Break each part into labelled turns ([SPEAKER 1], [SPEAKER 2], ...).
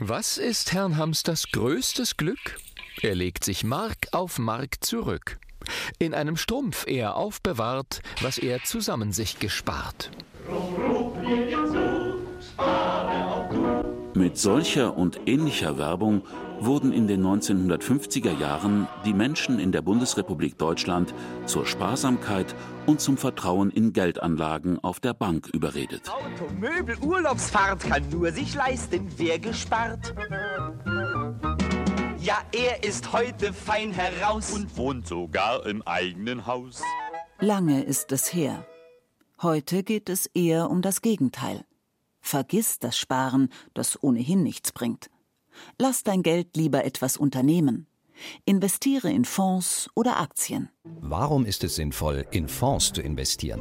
[SPEAKER 1] Was ist Herrn Hamsters größtes Glück? Er legt sich Mark auf Mark zurück. In einem Strumpf er aufbewahrt, was er zusammen sich gespart.
[SPEAKER 2] Mit solcher und ähnlicher Werbung wurden in den 1950er Jahren die Menschen in der Bundesrepublik Deutschland zur Sparsamkeit und zum Vertrauen in Geldanlagen auf der Bank überredet.
[SPEAKER 3] Auto, Möbel, Urlaubsfahrt kann nur sich leisten, wer gespart. Ja, er ist heute fein heraus und wohnt sogar im eigenen Haus.
[SPEAKER 4] Lange ist es her. Heute geht es eher um das Gegenteil. Vergiss das Sparen, das ohnehin nichts bringt. Lass dein Geld lieber etwas unternehmen. Investiere in Fonds oder Aktien.
[SPEAKER 5] Warum ist es sinnvoll, in Fonds zu investieren?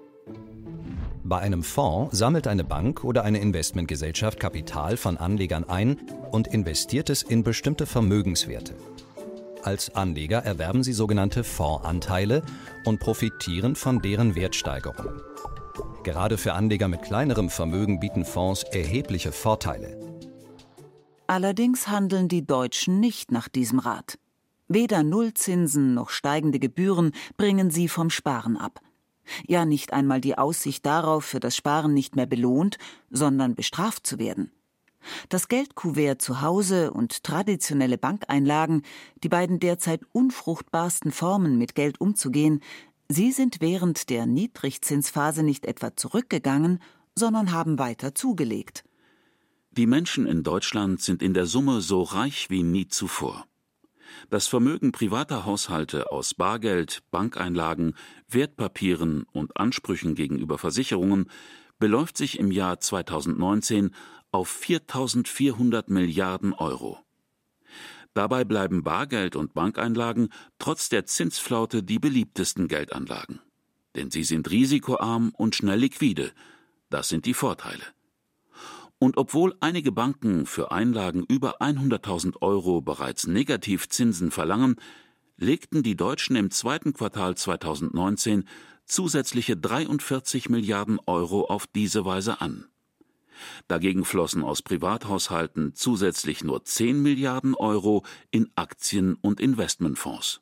[SPEAKER 5] Bei einem Fonds sammelt eine Bank oder eine Investmentgesellschaft Kapital von Anlegern ein und investiert es in bestimmte Vermögenswerte. Als Anleger erwerben sie sogenannte Fondsanteile und profitieren von deren Wertsteigerung. Gerade für Anleger mit kleinerem Vermögen bieten Fonds erhebliche Vorteile.
[SPEAKER 4] Allerdings handeln die Deutschen nicht nach diesem Rat. Weder Nullzinsen noch steigende Gebühren bringen sie vom Sparen ab. Ja, nicht einmal die Aussicht darauf, für das Sparen nicht mehr belohnt, sondern bestraft zu werden. Das Geldkuvert zu Hause und traditionelle Bankeinlagen, die beiden derzeit unfruchtbarsten Formen, mit Geld umzugehen, sie sind während der Niedrigzinsphase nicht etwa zurückgegangen, sondern haben weiter zugelegt.
[SPEAKER 2] Die Menschen in Deutschland sind in der Summe so reich wie nie zuvor. Das Vermögen privater Haushalte aus Bargeld, Bankeinlagen, Wertpapieren und Ansprüchen gegenüber Versicherungen beläuft sich im Jahr 2019 auf 4.400 Milliarden Euro. Dabei bleiben Bargeld und Bankeinlagen trotz der Zinsflaute die beliebtesten Geldanlagen. Denn sie sind risikoarm und schnell liquide. Das sind die Vorteile. Und obwohl einige Banken für Einlagen über 100.000 Euro bereits Negativzinsen verlangen, legten die Deutschen im zweiten Quartal 2019 zusätzliche 43 Milliarden Euro auf diese Weise an. Dagegen flossen aus Privathaushalten zusätzlich nur 10 Milliarden Euro in Aktien- und Investmentfonds.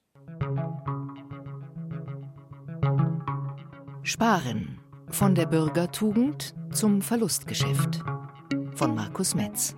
[SPEAKER 6] Sparen. Von der Bürgertugend zum Verlustgeschäft. Von Markus Metz.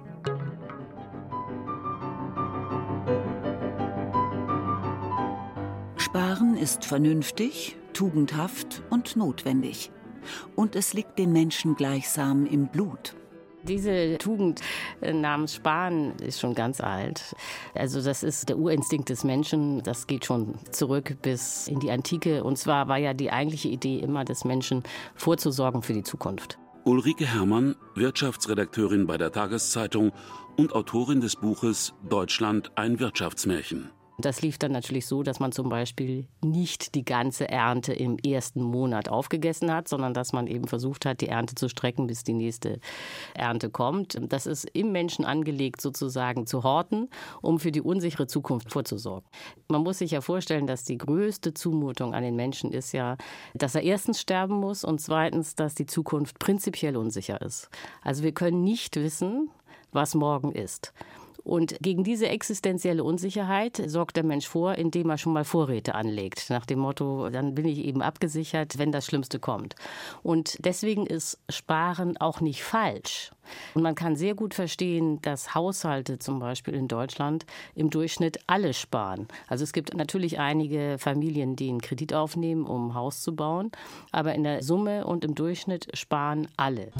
[SPEAKER 4] Sparen ist vernünftig, tugendhaft und notwendig. Und es liegt den Menschen gleichsam im Blut.
[SPEAKER 7] Diese Tugend namens Sparen ist schon ganz alt. Also das ist der Urinstinkt des Menschen. Das geht schon zurück bis in die Antike. Und zwar war ja die eigentliche Idee immer des Menschen, vorzusorgen für die Zukunft.
[SPEAKER 2] Ulrike Herrmann, Wirtschaftsredakteurin bei der Tageszeitung und Autorin des Buches Deutschland ein Wirtschaftsmärchen.
[SPEAKER 7] Das lief dann natürlich so, dass man zum Beispiel nicht die ganze Ernte im ersten Monat aufgegessen hat, sondern dass man eben versucht hat, die Ernte zu strecken, bis die nächste Ernte kommt. Das ist im Menschen angelegt, sozusagen zu horten, um für die unsichere Zukunft vorzusorgen. Man muss sich ja vorstellen, dass die größte Zumutung an den Menschen ist ja, dass er erstens sterben muss und zweitens, dass die Zukunft prinzipiell unsicher ist. Also wir können nicht wissen, was morgen ist. Und gegen diese existenzielle Unsicherheit sorgt der Mensch vor, indem er schon mal Vorräte anlegt. Nach dem Motto, dann bin ich eben abgesichert, wenn das Schlimmste kommt. Und deswegen ist Sparen auch nicht falsch. Und man kann sehr gut verstehen, dass Haushalte zum Beispiel in Deutschland im Durchschnitt alle sparen. Also es gibt natürlich einige Familien, die einen Kredit aufnehmen, um ein Haus zu bauen. Aber in der Summe und im Durchschnitt sparen alle.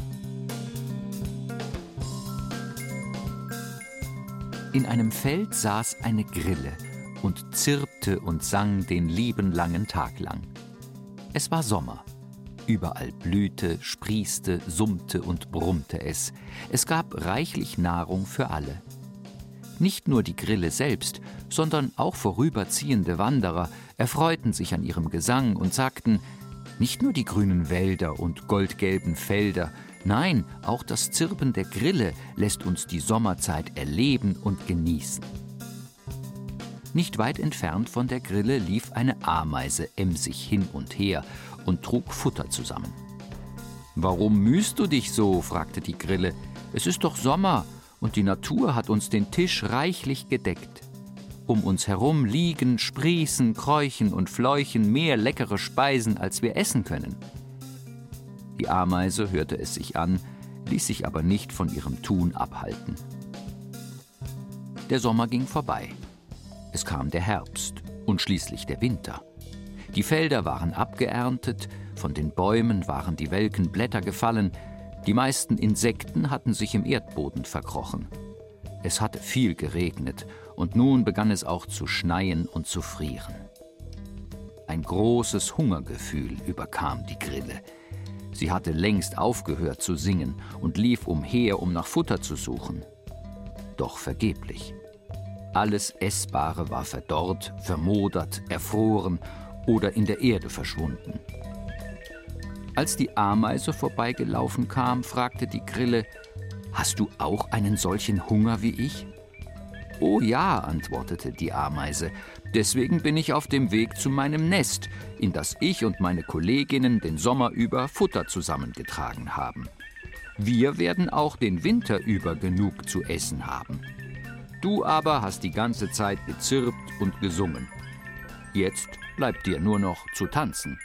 [SPEAKER 8] In einem Feld saß eine Grille und zirpte und sang den lieben langen Tag lang. Es war Sommer. Überall blühte, sprießte, summte und brummte es. Es gab reichlich Nahrung für alle. Nicht nur die Grille selbst, sondern auch vorüberziehende Wanderer erfreuten sich an ihrem Gesang und sagten, nicht nur die grünen Wälder und goldgelben Felder, nein, auch das Zirpen der Grille lässt uns die Sommerzeit erleben und genießen. Nicht weit entfernt von der Grille lief eine Ameise emsig hin und her und trug Futter zusammen. »Warum mühst du dich so?« fragte die Grille. »Es ist doch Sommer und die Natur hat uns den Tisch reichlich gedeckt. Um uns herum liegen, sprießen, kräuchen und fleuchen mehr leckere Speisen, als wir essen können. Die Ameise hörte es sich an, ließ sich aber nicht von ihrem Tun abhalten. Der Sommer ging vorbei. Es kam der Herbst und schließlich der Winter. Die Felder waren abgeerntet, von den Bäumen waren die welken Blätter gefallen, die meisten Insekten hatten sich im Erdboden verkrochen. Es hatte viel geregnet und nun begann es auch zu schneien und zu frieren. Ein großes Hungergefühl überkam die Grille. Sie hatte längst aufgehört zu singen und lief umher, um nach Futter zu suchen. Doch vergeblich. Alles Essbare war verdorrt, vermodert, erfroren oder in der Erde verschwunden. Als die Ameise vorbeigelaufen kam, fragte die Grille: »Hast du auch einen solchen Hunger wie ich?« »Oh ja«, antwortete die Ameise, »deswegen bin ich auf dem Weg zu meinem Nest, in das ich und meine Kolleginnen den Sommer über Futter zusammengetragen haben. Wir werden auch den Winter über genug zu essen haben. Du aber hast die ganze Zeit gezirpt und gesungen. Jetzt bleibt dir nur noch zu tanzen.«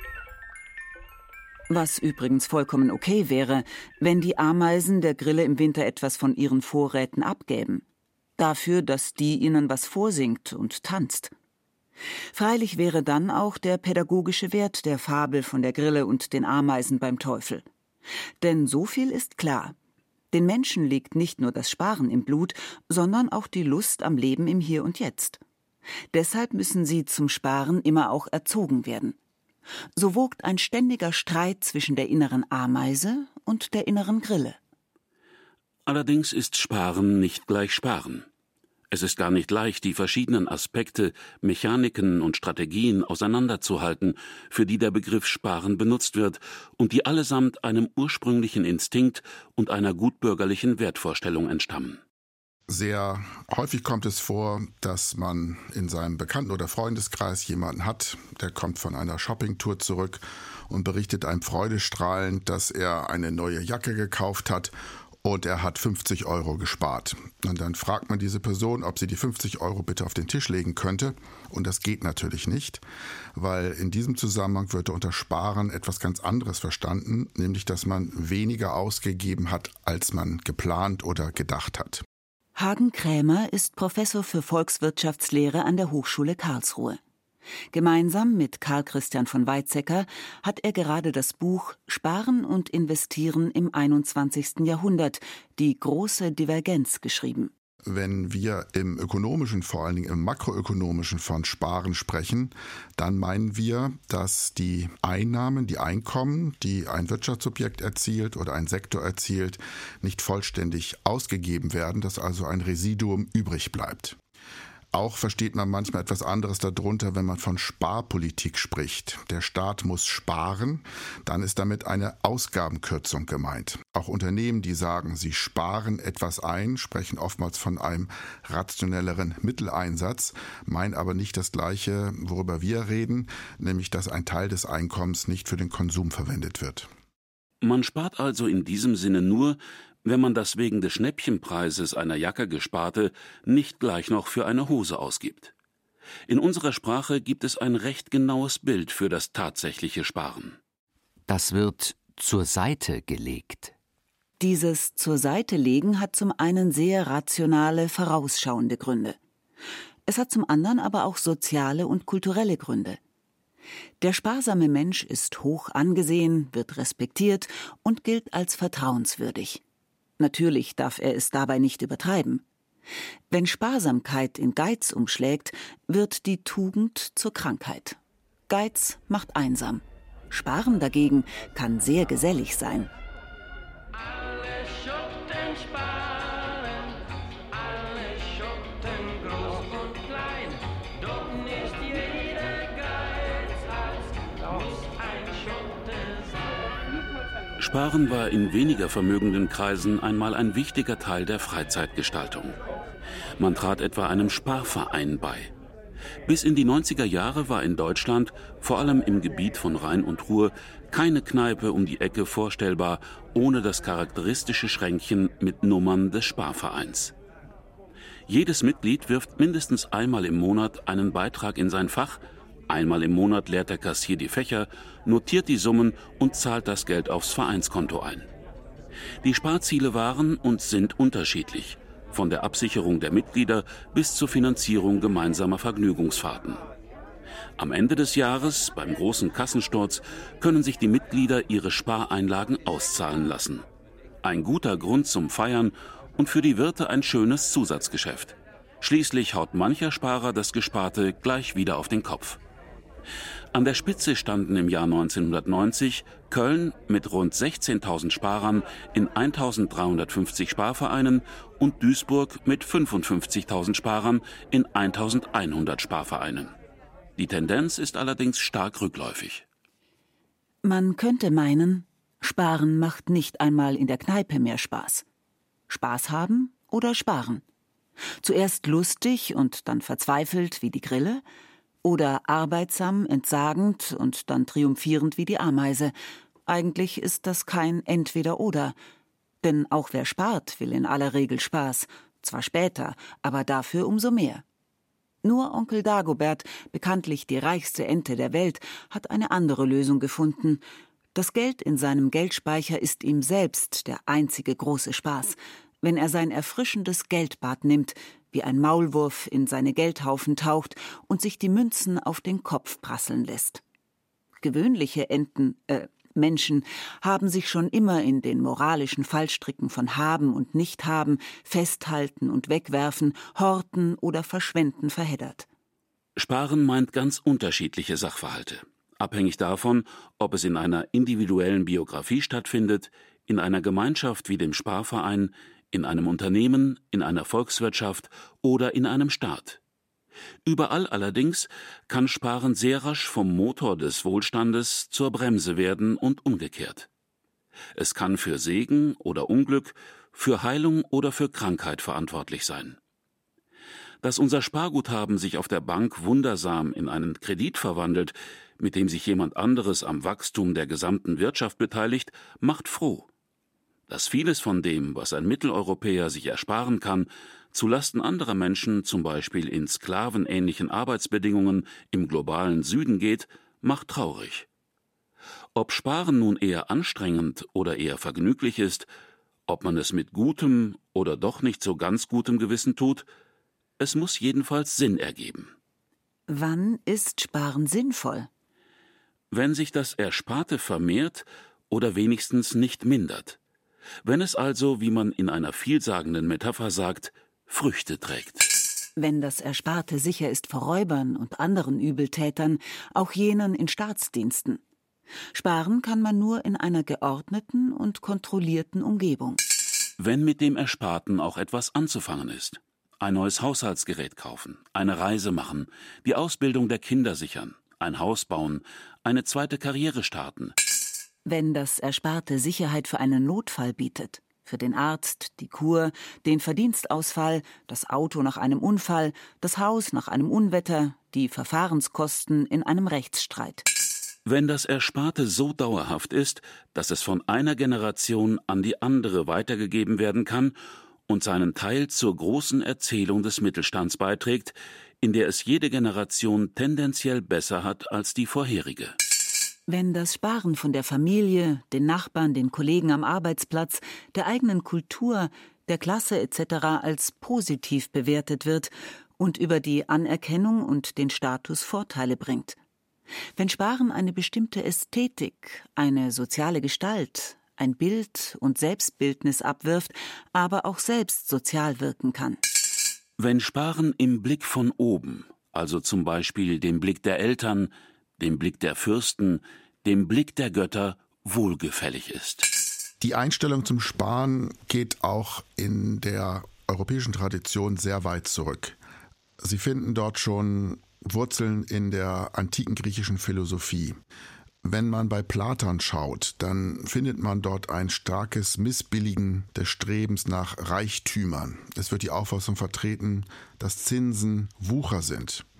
[SPEAKER 4] Was übrigens vollkommen okay wäre, wenn die Ameisen der Grille im Winter etwas von ihren Vorräten abgäben. Dafür, dass die ihnen was vorsingt und tanzt. Freilich wäre dann auch der pädagogische Wert der Fabel von der Grille und den Ameisen beim Teufel. Denn so viel ist klar: Den Menschen liegt nicht nur das Sparen im Blut, sondern auch die Lust am Leben im Hier und Jetzt. Deshalb müssen sie zum Sparen immer auch erzogen werden. So wogt ein ständiger Streit zwischen der inneren Ameise und der inneren Grille.
[SPEAKER 2] Allerdings ist Sparen nicht gleich Sparen. Es ist gar nicht leicht, die verschiedenen Aspekte, Mechaniken und Strategien auseinanderzuhalten, für die der Begriff Sparen benutzt wird und die allesamt einem ursprünglichen Instinkt und einer gutbürgerlichen Wertvorstellung entstammen.
[SPEAKER 9] Sehr häufig kommt es vor, dass man in seinem Bekannten- oder Freundeskreis jemanden hat, der kommt von einer Shoppingtour zurück und berichtet einem freudestrahlend, dass er eine neue Jacke gekauft hat und er hat 50 € gespart. Und dann fragt man diese Person, ob sie die 50 € bitte auf den Tisch legen könnte. Und das geht natürlich nicht, weil in diesem Zusammenhang wird unter Sparen etwas ganz anderes verstanden, nämlich dass man weniger ausgegeben hat, als man geplant oder gedacht hat.
[SPEAKER 4] Hagen Krämer ist Professor für Volkswirtschaftslehre an der Hochschule Karlsruhe. Gemeinsam mit Karl Christian von Weizsäcker hat er gerade das Buch »Sparen und Investieren im 21. Jahrhundert – Die große Divergenz« geschrieben.
[SPEAKER 9] Wenn wir im ökonomischen, vor allen Dingen im makroökonomischen von Sparen sprechen, dann meinen wir, dass die Einnahmen, die Einkommen, die ein Wirtschaftsobjekt erzielt oder ein Sektor erzielt, nicht vollständig ausgegeben werden, dass also ein Residuum übrig bleibt. Auch versteht man manchmal etwas anderes darunter, wenn man von Sparpolitik spricht. Der Staat muss sparen, dann ist damit eine Ausgabenkürzung gemeint. Auch Unternehmen, die sagen, sie sparen etwas ein, sprechen oftmals von einem rationelleren Mitteleinsatz, meinen aber nicht das Gleiche, worüber wir reden, nämlich dass ein Teil des Einkommens nicht für den Konsum verwendet wird.
[SPEAKER 2] Man spart also in diesem Sinne nur, wenn man das wegen des Schnäppchenpreises einer Jacke gesparte nicht gleich noch für eine Hose ausgibt. In unserer Sprache gibt es ein recht genaues Bild für das tatsächliche Sparen.
[SPEAKER 8] Das wird zur Seite gelegt.
[SPEAKER 4] Dieses zur Seite legen hat zum einen sehr rationale, vorausschauende Gründe. Es hat zum anderen aber auch soziale und kulturelle Gründe. Der sparsame Mensch ist hoch angesehen, wird respektiert und gilt als vertrauenswürdig. Natürlich darf er es dabei nicht übertreiben. Wenn Sparsamkeit in Geiz umschlägt, wird die Tugend zur Krankheit. Geiz macht einsam. Sparen dagegen kann sehr gesellig sein.
[SPEAKER 10] Alle Schutten sparen, alle Schutten groß und klein, doch nicht jeder Geizhals muss ein Schutte sein.
[SPEAKER 2] Sparen war in weniger vermögenden Kreisen einmal ein wichtiger Teil der Freizeitgestaltung. Man trat etwa einem Sparverein bei. Bis in die 90er Jahre war in Deutschland, vor allem im Gebiet von Rhein und Ruhr, keine Kneipe um die Ecke vorstellbar, ohne das charakteristische Schränkchen mit Nummern des Sparvereins. Jedes Mitglied wirft mindestens einmal im Monat einen Beitrag in sein Fach, einmal im Monat leert der Kassier die Fächer, notiert die Summen und zahlt das Geld aufs Vereinskonto ein. Die Sparziele waren und sind unterschiedlich, von der Absicherung der Mitglieder bis zur Finanzierung gemeinsamer Vergnügungsfahrten. Am Ende des Jahres, beim großen Kassensturz, können sich die Mitglieder ihre Spareinlagen auszahlen lassen. Ein guter Grund zum Feiern und für die Wirte ein schönes Zusatzgeschäft. Schließlich haut mancher Sparer das Gesparte gleich wieder auf den Kopf. An der Spitze standen im Jahr 1990 Köln mit rund 16.000 Sparern in 1.350 Sparvereinen und Duisburg mit 55.000 Sparern in 1.100 Sparvereinen. Die Tendenz ist allerdings stark rückläufig.
[SPEAKER 4] Man könnte meinen, Sparen macht nicht einmal in der Kneipe mehr Spaß. Spaß haben oder sparen? Zuerst lustig und dann verzweifelt wie die Grille? Oder arbeitsam, entsagend und dann triumphierend wie die Ameise? Eigentlich ist das kein Entweder-Oder. Denn auch wer spart, will in aller Regel Spaß. Zwar später, aber dafür umso mehr. Nur Onkel Dagobert, bekanntlich die reichste Ente der Welt, hat eine andere Lösung gefunden. Das Geld in seinem Geldspeicher ist ihm selbst der einzige große Spaß. Wenn er sein erfrischendes Geldbad nimmt, wie ein Maulwurf in seine Geldhaufen taucht und sich die Münzen auf den Kopf prasseln lässt. Gewöhnliche Menschen haben sich schon immer in den moralischen Fallstricken von Haben und Nichthaben, Festhalten und Wegwerfen, Horten oder Verschwenden verheddert.
[SPEAKER 2] Sparen meint ganz unterschiedliche Sachverhalte, abhängig davon, ob es in einer individuellen Biografie stattfindet, in einer Gemeinschaft wie dem Sparverein, in einem Unternehmen, in einer Volkswirtschaft oder in einem Staat. Überall allerdings kann Sparen sehr rasch vom Motor des Wohlstandes zur Bremse werden und umgekehrt. Es kann für Segen oder Unglück, für Heilung oder für Krankheit verantwortlich sein. Dass unser Sparguthaben sich auf der Bank wundersam in einen Kredit verwandelt, mit dem sich jemand anderes am Wachstum der gesamten Wirtschaft beteiligt, macht froh. Dass vieles von dem, was ein Mitteleuropäer sich ersparen kann, zulasten anderer Menschen, zum Beispiel in sklavenähnlichen Arbeitsbedingungen im globalen Süden geht, macht traurig. Ob Sparen nun eher anstrengend oder eher vergnüglich ist, ob man es mit gutem oder doch nicht so ganz gutem Gewissen tut, es muss jedenfalls Sinn ergeben.
[SPEAKER 4] Wann ist Sparen sinnvoll?
[SPEAKER 2] Wenn sich das Ersparte vermehrt oder wenigstens nicht mindert. Wenn es also, wie man in einer vielsagenden Metapher sagt, Früchte trägt.
[SPEAKER 4] Wenn das Ersparte sicher ist vor Räubern und anderen Übeltätern, auch jenen in Staatsdiensten. Sparen kann man nur in einer geordneten und kontrollierten Umgebung.
[SPEAKER 2] Wenn mit dem Ersparten auch etwas anzufangen ist. Ein neues Haushaltsgerät kaufen, eine Reise machen, die Ausbildung der Kinder sichern, ein Haus bauen, eine zweite Karriere starten.
[SPEAKER 4] Wenn das Ersparte Sicherheit für einen Notfall bietet, für den Arzt, die Kur, den Verdienstausfall, das Auto nach einem Unfall, das Haus nach einem Unwetter, die Verfahrenskosten in einem Rechtsstreit.
[SPEAKER 2] Wenn das Ersparte so dauerhaft ist, dass es von einer Generation an die andere weitergegeben werden kann und seinen Teil zur großen Erzählung des Mittelstands beiträgt, in der es jede Generation tendenziell besser hat als die vorherige.
[SPEAKER 4] Wenn das Sparen von der Familie, den Nachbarn, den Kollegen am Arbeitsplatz, der eigenen Kultur, der Klasse etc. als positiv bewertet wird und über die Anerkennung und den Status Vorteile bringt. Wenn Sparen eine bestimmte Ästhetik, eine soziale Gestalt, ein Bild und Selbstbildnis abwirft, aber auch selbst sozial wirken kann.
[SPEAKER 2] Wenn Sparen im Blick von oben, also zum Beispiel dem Blick der Eltern, dem Blick der Fürsten, dem Blick der Götter wohlgefällig ist.
[SPEAKER 9] Die Einstellung zum Sparen geht auch in der europäischen Tradition sehr weit zurück. Sie finden dort schon Wurzeln in der antiken griechischen Philosophie. Wenn man bei Platon schaut, dann findet man dort ein starkes Missbilligen des Strebens nach Reichtümern. Es wird die Auffassung vertreten, dass Zinsen Wucher sind.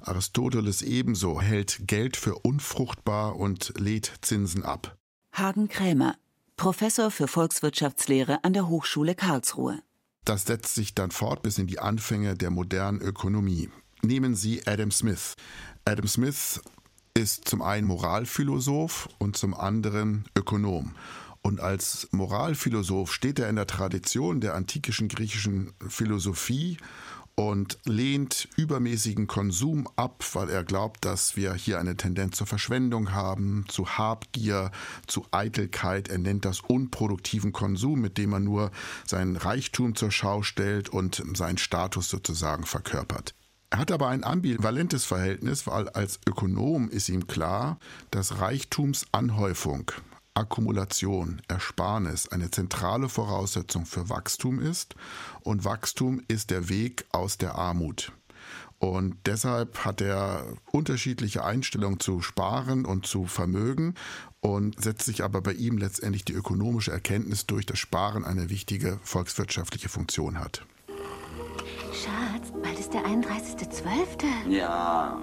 [SPEAKER 9] Aristoteles ebenso hält Geld für unfruchtbar und lädt Zinsen ab.
[SPEAKER 4] Hagen Krämer, Professor für Volkswirtschaftslehre an der Hochschule Karlsruhe.
[SPEAKER 9] Das setzt sich dann fort bis in die Anfänge der modernen Ökonomie. Nehmen Sie Adam Smith. Adam Smith ist zum einen Moralphilosoph und zum anderen Ökonom. Und als Moralphilosoph steht er in der Tradition der antikischen griechischen Philosophie und lehnt übermäßigen Konsum ab, weil er glaubt, dass wir hier eine Tendenz zur Verschwendung haben, zu Habgier, zu Eitelkeit. Er nennt das unproduktiven Konsum, mit dem man nur seinen Reichtum zur Schau stellt und seinen Status sozusagen verkörpert. Er hat aber ein ambivalentes Verhältnis, weil als Ökonom ist ihm klar, dass Reichtumsanhäufung, Akkumulation, Ersparnis eine zentrale Voraussetzung für Wachstum ist und Wachstum ist der Weg aus der Armut. Und deshalb hat er unterschiedliche Einstellungen zu Sparen und zu Vermögen und setzt sich aber bei ihm letztendlich die ökonomische Erkenntnis durch, dass Sparen eine wichtige volkswirtschaftliche Funktion hat.
[SPEAKER 11] Schatz, bald ist der 31.12.
[SPEAKER 12] Ja.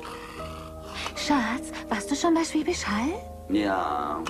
[SPEAKER 11] Schatz, warst du schon bei Schwäbisch Hall?
[SPEAKER 12] Ja.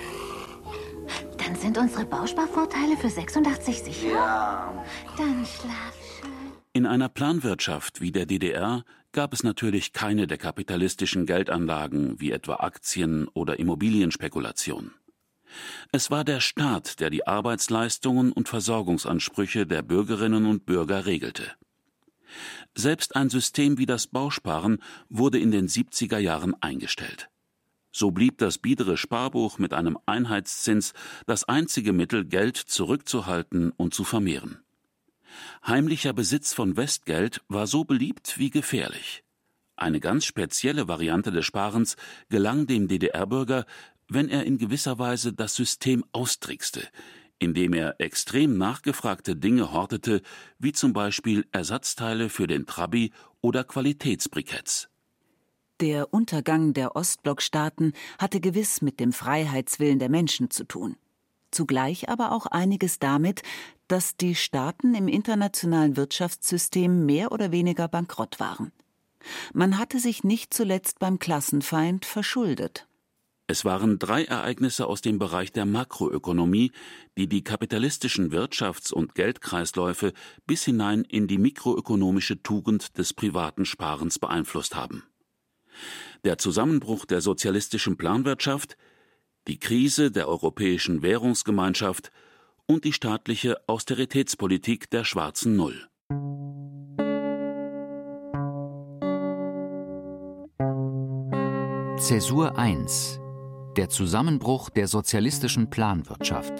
[SPEAKER 11] Dann sind unsere Bausparvorteile für 86 sicher?
[SPEAKER 12] Ja.
[SPEAKER 11] Dann schlaf schön.
[SPEAKER 2] In einer Planwirtschaft wie der DDR gab es natürlich keine der kapitalistischen Geldanlagen wie etwa Aktien oder Immobilienspekulation. Es war der Staat, der die Arbeitsleistungen und Versorgungsansprüche der Bürgerinnen und Bürger regelte. Selbst ein System wie das Bausparen wurde in den 70er Jahren eingestellt. So blieb das biedere Sparbuch mit einem Einheitszins das einzige Mittel, Geld zurückzuhalten und zu vermehren. Heimlicher Besitz von Westgeld war so beliebt wie gefährlich. Eine ganz spezielle Variante des Sparens gelang dem DDR-Bürger, wenn er in gewisser Weise das System austrickste, indem er extrem nachgefragte Dinge hortete, wie zum Beispiel Ersatzteile für den Trabi oder Qualitätsbriketts.
[SPEAKER 4] Der Untergang der Ostblockstaaten hatte gewiss mit dem Freiheitswillen der Menschen zu tun. Zugleich aber auch einiges damit, dass die Staaten im internationalen Wirtschaftssystem mehr oder weniger bankrott waren. Man hatte sich nicht zuletzt beim Klassenfeind verschuldet.
[SPEAKER 2] Es waren 3 Ereignisse aus dem Bereich der Makroökonomie, die die kapitalistischen Wirtschafts- und Geldkreisläufe bis hinein in die mikroökonomische Tugend des privaten Sparens beeinflusst haben. Der Zusammenbruch der sozialistischen Planwirtschaft, die Krise der Europäischen Währungsgemeinschaft und die staatliche Austeritätspolitik der schwarzen Null.
[SPEAKER 8] Zäsur 1 – Der Zusammenbruch der sozialistischen Planwirtschaft.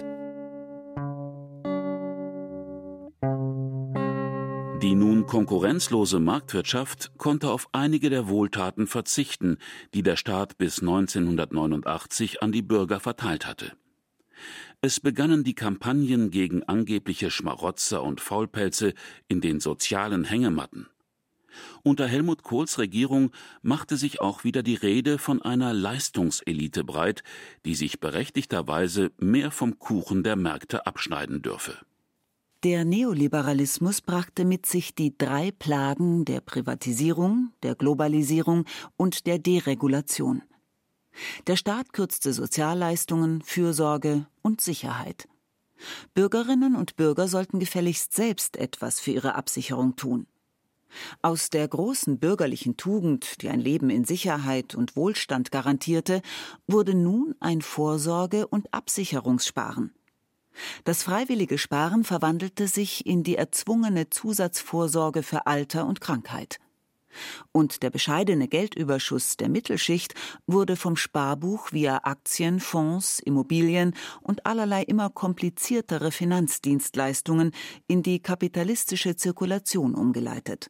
[SPEAKER 2] Die nun konkurrenzlose Marktwirtschaft konnte auf einige der Wohltaten verzichten, die der Staat bis 1989 an die Bürger verteilt hatte. Es begannen die Kampagnen gegen angebliche Schmarotzer und Faulpelze in den sozialen Hängematten. Unter Helmut Kohls Regierung machte sich auch wieder die Rede von einer Leistungselite breit, die sich berechtigterweise mehr vom Kuchen der Märkte abschneiden dürfe.
[SPEAKER 4] Der Neoliberalismus brachte mit sich die 3 Plagen der Privatisierung, der Globalisierung und der Deregulation. Der Staat kürzte Sozialleistungen, Fürsorge und Sicherheit. Bürgerinnen und Bürger sollten gefälligst selbst etwas für ihre Absicherung tun. Aus der großen bürgerlichen Tugend, die ein Leben in Sicherheit und Wohlstand garantierte, wurde nun ein Vorsorge- und Absicherungssparen. Das freiwillige Sparen verwandelte sich in die erzwungene Zusatzvorsorge für Alter und Krankheit. Und der bescheidene Geldüberschuss der Mittelschicht wurde vom Sparbuch via Aktien, Fonds, Immobilien und allerlei immer kompliziertere Finanzdienstleistungen in die kapitalistische Zirkulation umgeleitet.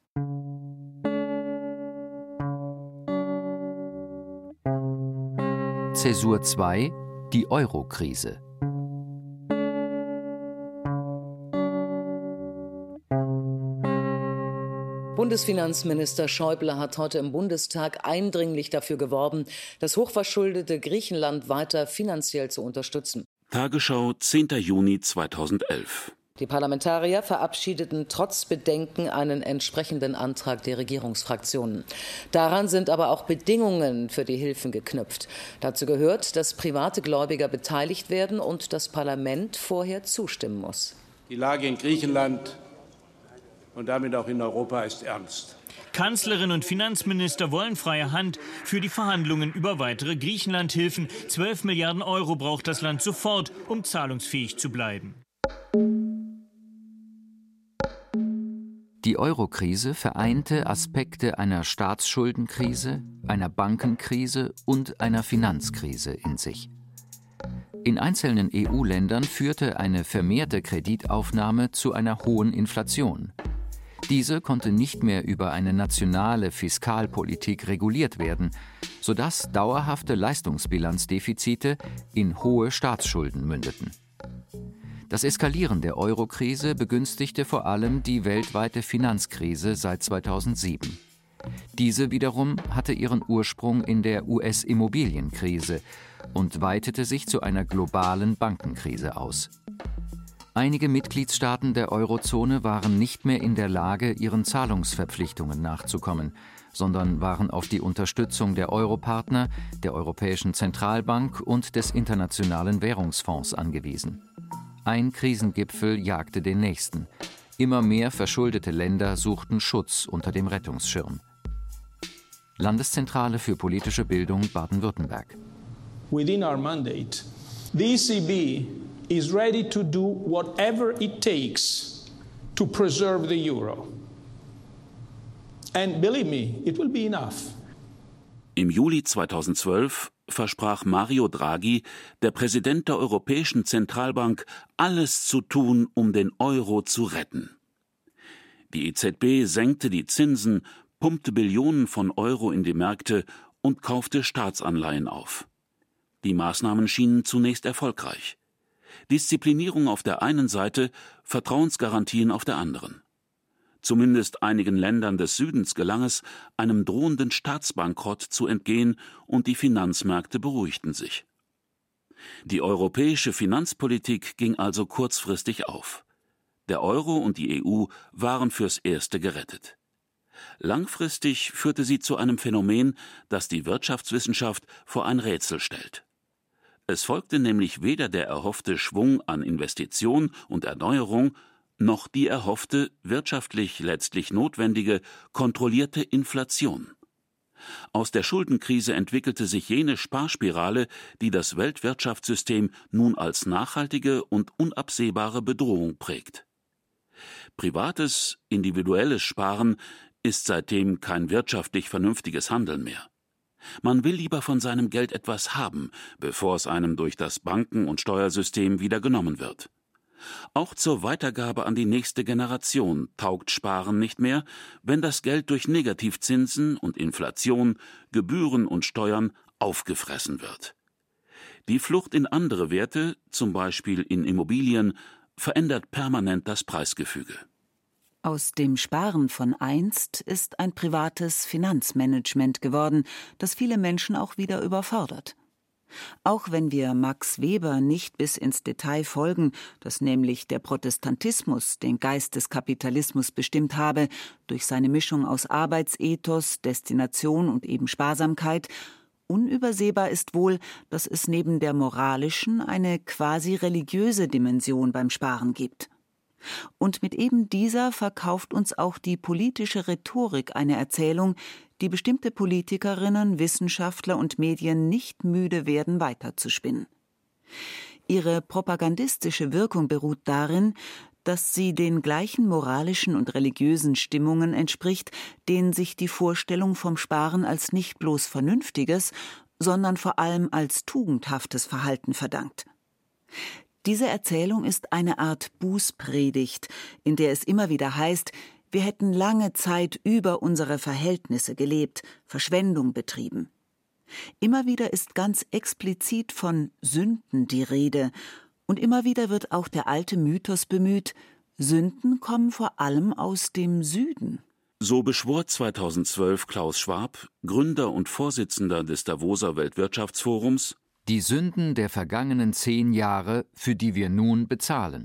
[SPEAKER 8] Zäsur 2 – Die Euro-Krise.
[SPEAKER 13] Bundesfinanzminister Schäuble hat heute im Bundestag eindringlich dafür geworben, das hochverschuldete Griechenland weiter finanziell zu unterstützen.
[SPEAKER 2] Tagesschau, 10. Juni 2011.
[SPEAKER 13] Die Parlamentarier verabschiedeten trotz Bedenken einen entsprechenden Antrag der Regierungsfraktionen. Daran sind aber auch Bedingungen für die Hilfen geknüpft. Dazu gehört, dass private Gläubiger beteiligt werden und das Parlament vorher zustimmen muss.
[SPEAKER 12] Die Lage in Griechenland und damit auch in Europa ist ernst.
[SPEAKER 14] Kanzlerin und Finanzminister wollen freie Hand für die Verhandlungen über weitere Griechenlandhilfen. 12 Milliarden Euro braucht das Land sofort, um zahlungsfähig zu bleiben.
[SPEAKER 8] Die Euro-Krise vereinte Aspekte einer Staatsschuldenkrise, einer Bankenkrise und einer Finanzkrise in sich. In einzelnen EU-Ländern führte eine vermehrte Kreditaufnahme zu einer hohen Inflation. Diese konnte nicht mehr über eine nationale Fiskalpolitik reguliert werden, sodass dauerhafte Leistungsbilanzdefizite in hohe Staatsschulden mündeten. Das Eskalieren der Euro-Krise begünstigte vor allem die weltweite Finanzkrise seit 2007. Diese wiederum hatte ihren Ursprung in der US-Immobilienkrise und weitete sich zu einer globalen Bankenkrise aus. Einige Mitgliedstaaten der Eurozone waren nicht mehr in der Lage, ihren Zahlungsverpflichtungen nachzukommen, sondern waren auf die Unterstützung der Europartner, der Europäischen Zentralbank und des Internationalen Währungsfonds angewiesen. Ein Krisengipfel jagte den nächsten. Immer mehr verschuldete Länder suchten Schutz unter dem Rettungsschirm. Landeszentrale für politische Bildung Baden-Württemberg.
[SPEAKER 15] Within our mandate, the ECB is ready to do whatever it takes to preserve the euro. And believe me, it will be enough.
[SPEAKER 2] Im Juli 2012 versprach Mario Draghi, der Präsident der Europäischen Zentralbank, alles zu tun, um den Euro zu retten. Die EZB senkte die Zinsen, pumpte Billionen von Euro in die Märkte und kaufte Staatsanleihen auf. Die Maßnahmen schienen zunächst erfolgreich. Disziplinierung auf der einen Seite, Vertrauensgarantien auf der anderen. Zumindest einigen Ländern des Südens gelang es, einem drohenden Staatsbankrott zu entgehen, und die Finanzmärkte beruhigten sich. Die europäische Finanzpolitik ging also kurzfristig auf. Der Euro und die EU waren fürs Erste gerettet. Langfristig führte sie zu einem Phänomen, das die Wirtschaftswissenschaft vor ein Rätsel stellt. Es folgte nämlich weder der erhoffte Schwung an Investition und Erneuerung, noch die erhoffte, wirtschaftlich letztlich notwendige, kontrollierte Inflation. Aus der Schuldenkrise entwickelte sich jene Sparspirale, die das Weltwirtschaftssystem nun als nachhaltige und unabsehbare Bedrohung prägt. Privates, individuelles Sparen ist seitdem kein wirtschaftlich vernünftiges Handeln mehr. Man will lieber von seinem Geld etwas haben, bevor es einem durch das Banken- und Steuersystem wieder genommen wird. Auch zur Weitergabe an die nächste Generation taugt Sparen nicht mehr, wenn das Geld durch Negativzinsen und Inflation, Gebühren und Steuern aufgefressen wird. Die Flucht in andere Werte, zum Beispiel in Immobilien, verändert permanent das Preisgefüge.
[SPEAKER 4] Aus dem Sparen von einst ist ein privates Finanzmanagement geworden, das viele Menschen auch wieder überfordert. Auch wenn wir Max Weber nicht bis ins Detail folgen, dass nämlich der Protestantismus den Geist des Kapitalismus bestimmt habe, durch seine Mischung aus Arbeitsethos, Destination und eben Sparsamkeit, unübersehbar ist wohl, dass es neben der moralischen eine quasi religiöse Dimension beim Sparen gibt. Und mit eben dieser verkauft uns auch die politische Rhetorik eine Erzählung, die bestimmte Politikerinnen, Wissenschaftler und Medien nicht müde werden, weiterzuspinnen. Ihre propagandistische Wirkung beruht darin, dass sie den gleichen moralischen und religiösen Stimmungen entspricht, denen sich die Vorstellung vom Sparen als nicht bloß vernünftiges, sondern vor allem als tugendhaftes Verhalten verdankt. Diese Erzählung ist eine Art Bußpredigt, in der es immer wieder heißt, wir hätten lange Zeit über unsere Verhältnisse gelebt, Verschwendung betrieben. Immer wieder ist ganz explizit von Sünden die Rede, und immer wieder wird auch der alte Mythos bemüht, Sünden kommen vor allem aus dem Süden.
[SPEAKER 2] So beschwor 2012 Klaus Schwab, Gründer und Vorsitzender des Davoser Weltwirtschaftsforums,
[SPEAKER 8] die Sünden der vergangenen 10 Jahre, für die wir nun bezahlen.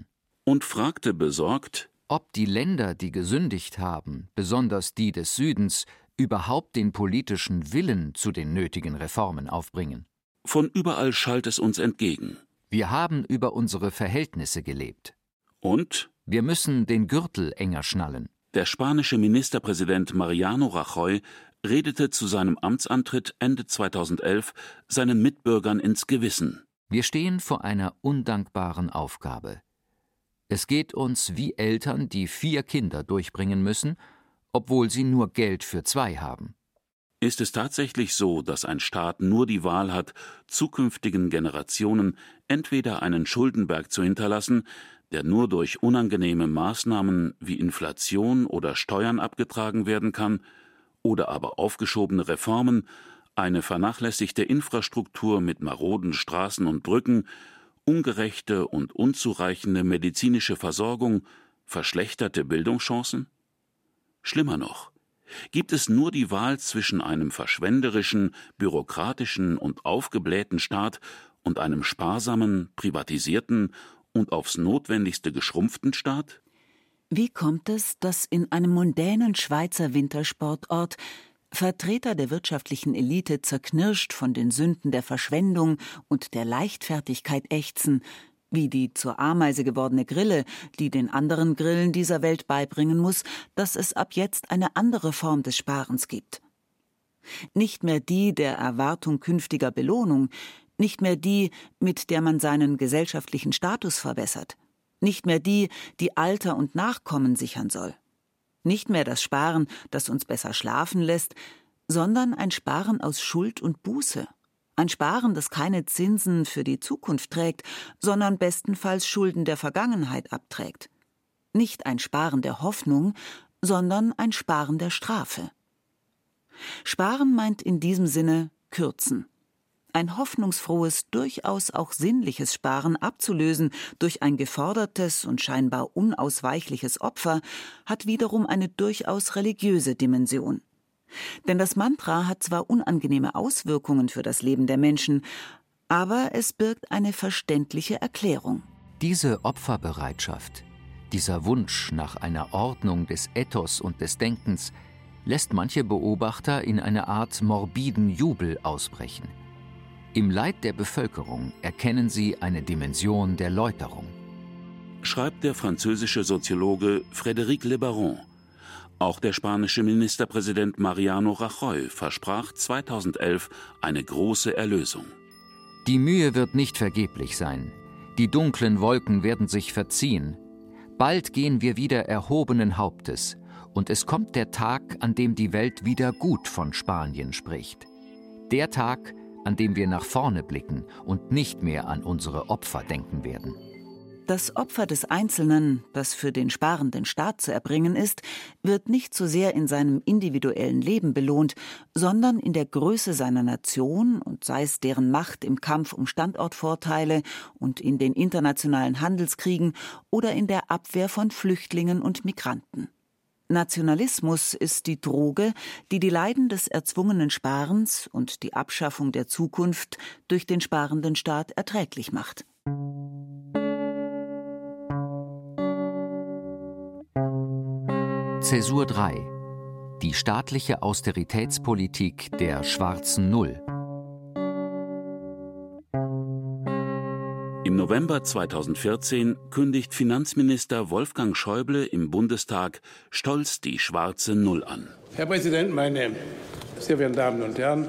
[SPEAKER 2] und fragte besorgt,
[SPEAKER 8] ob die Länder, die gesündigt haben, besonders die des Südens, überhaupt den politischen Willen zu den nötigen Reformen aufbringen.
[SPEAKER 2] Von überall schallt es uns entgegen.
[SPEAKER 8] Wir haben über unsere Verhältnisse gelebt.
[SPEAKER 2] Und?
[SPEAKER 8] Wir müssen den Gürtel enger schnallen.
[SPEAKER 2] Der spanische Ministerpräsident Mariano Rajoy redete zu seinem Amtsantritt Ende 2011 seinen Mitbürgern ins Gewissen.
[SPEAKER 8] Wir stehen vor einer undankbaren Aufgabe. Es geht uns wie Eltern, die 4 Kinder durchbringen müssen, obwohl sie nur Geld für 2 haben.
[SPEAKER 2] Ist es tatsächlich so, dass ein Staat nur die Wahl hat, zukünftigen Generationen entweder einen Schuldenberg zu hinterlassen, der nur durch unangenehme Maßnahmen wie Inflation oder Steuern abgetragen werden kann, oder aber aufgeschobene Reformen, eine vernachlässigte Infrastruktur mit maroden Straßen und Brücken, ungerechte und unzureichende medizinische Versorgung, verschlechterte Bildungschancen? Schlimmer noch, gibt es nur die Wahl zwischen einem verschwenderischen, bürokratischen und aufgeblähten Staat und einem sparsamen, privatisierten und aufs Notwendigste geschrumpften Staat?
[SPEAKER 4] Wie kommt es, dass in einem mondänen Schweizer Wintersportort Vertreter der wirtschaftlichen Elite zerknirscht von den Sünden der Verschwendung und der Leichtfertigkeit ächzen, wie die zur Ameise gewordene Grille, die den anderen Grillen dieser Welt beibringen muss, dass es ab jetzt eine andere Form des Sparens gibt? Nicht mehr die der Erwartung künftiger Belohnung, nicht mehr die, mit der man seinen gesellschaftlichen Status verbessert, nicht mehr die, die Alter und Nachkommen sichern soll. Nicht mehr das Sparen, das uns besser schlafen lässt, sondern ein Sparen aus Schuld und Buße. Ein Sparen, das keine Zinsen für die Zukunft trägt, sondern bestenfalls Schulden der Vergangenheit abträgt. Nicht ein Sparen der Hoffnung, sondern ein Sparen der Strafe. Sparen meint in diesem Sinne kürzen. Ein hoffnungsfrohes, durchaus auch sinnliches Sparen abzulösen durch ein gefordertes und scheinbar unausweichliches Opfer hat wiederum eine durchaus religiöse Dimension. Denn das Mantra hat zwar unangenehme Auswirkungen für das Leben der Menschen, aber es birgt eine verständliche Erklärung.
[SPEAKER 8] Diese Opferbereitschaft, dieser Wunsch nach einer Ordnung des Ethos und des Denkens, lässt manche Beobachter in eine Art morbiden Jubel ausbrechen. Im Leid der Bevölkerung erkennen sie eine Dimension der Läuterung.
[SPEAKER 2] Schreibt der französische Soziologe Frédéric Le Baron. Auch der spanische Ministerpräsident Mariano Rajoy versprach 2011 eine große Erlösung.
[SPEAKER 8] Die Mühe wird nicht vergeblich sein. Die dunklen Wolken werden sich verziehen. Bald gehen wir wieder erhobenen Hauptes. Und es kommt der Tag, an dem die Welt wieder gut von Spanien spricht. Der Tag, an dem wir nach vorne blicken und nicht mehr an unsere Opfer denken werden.
[SPEAKER 4] Das Opfer des Einzelnen, das für den sparenden Staat zu erbringen ist, wird nicht so sehr in seinem individuellen Leben belohnt, sondern in der Größe seiner Nation und sei es deren Macht im Kampf um Standortvorteile und in den internationalen Handelskriegen oder in der Abwehr von Flüchtlingen und Migranten. Nationalismus ist die Droge, die die Leiden des erzwungenen Sparens und die Abschaffung der Zukunft durch den sparenden Staat erträglich macht.
[SPEAKER 8] Zäsur 3. Die staatliche Austeritätspolitik der schwarzen Null.
[SPEAKER 2] Im November 2014 kündigt Finanzminister Wolfgang Schäuble im Bundestag stolz die schwarze Null an.
[SPEAKER 12] Herr Präsident, meine sehr verehrten Damen und Herren!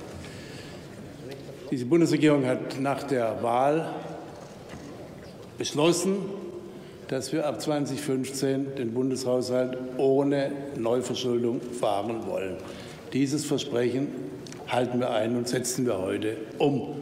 [SPEAKER 12] Diese Bundesregierung hat nach der Wahl beschlossen, dass wir ab 2015 den Bundeshaushalt ohne Neuverschuldung fahren wollen. Dieses Versprechen halten wir ein und setzen wir heute um.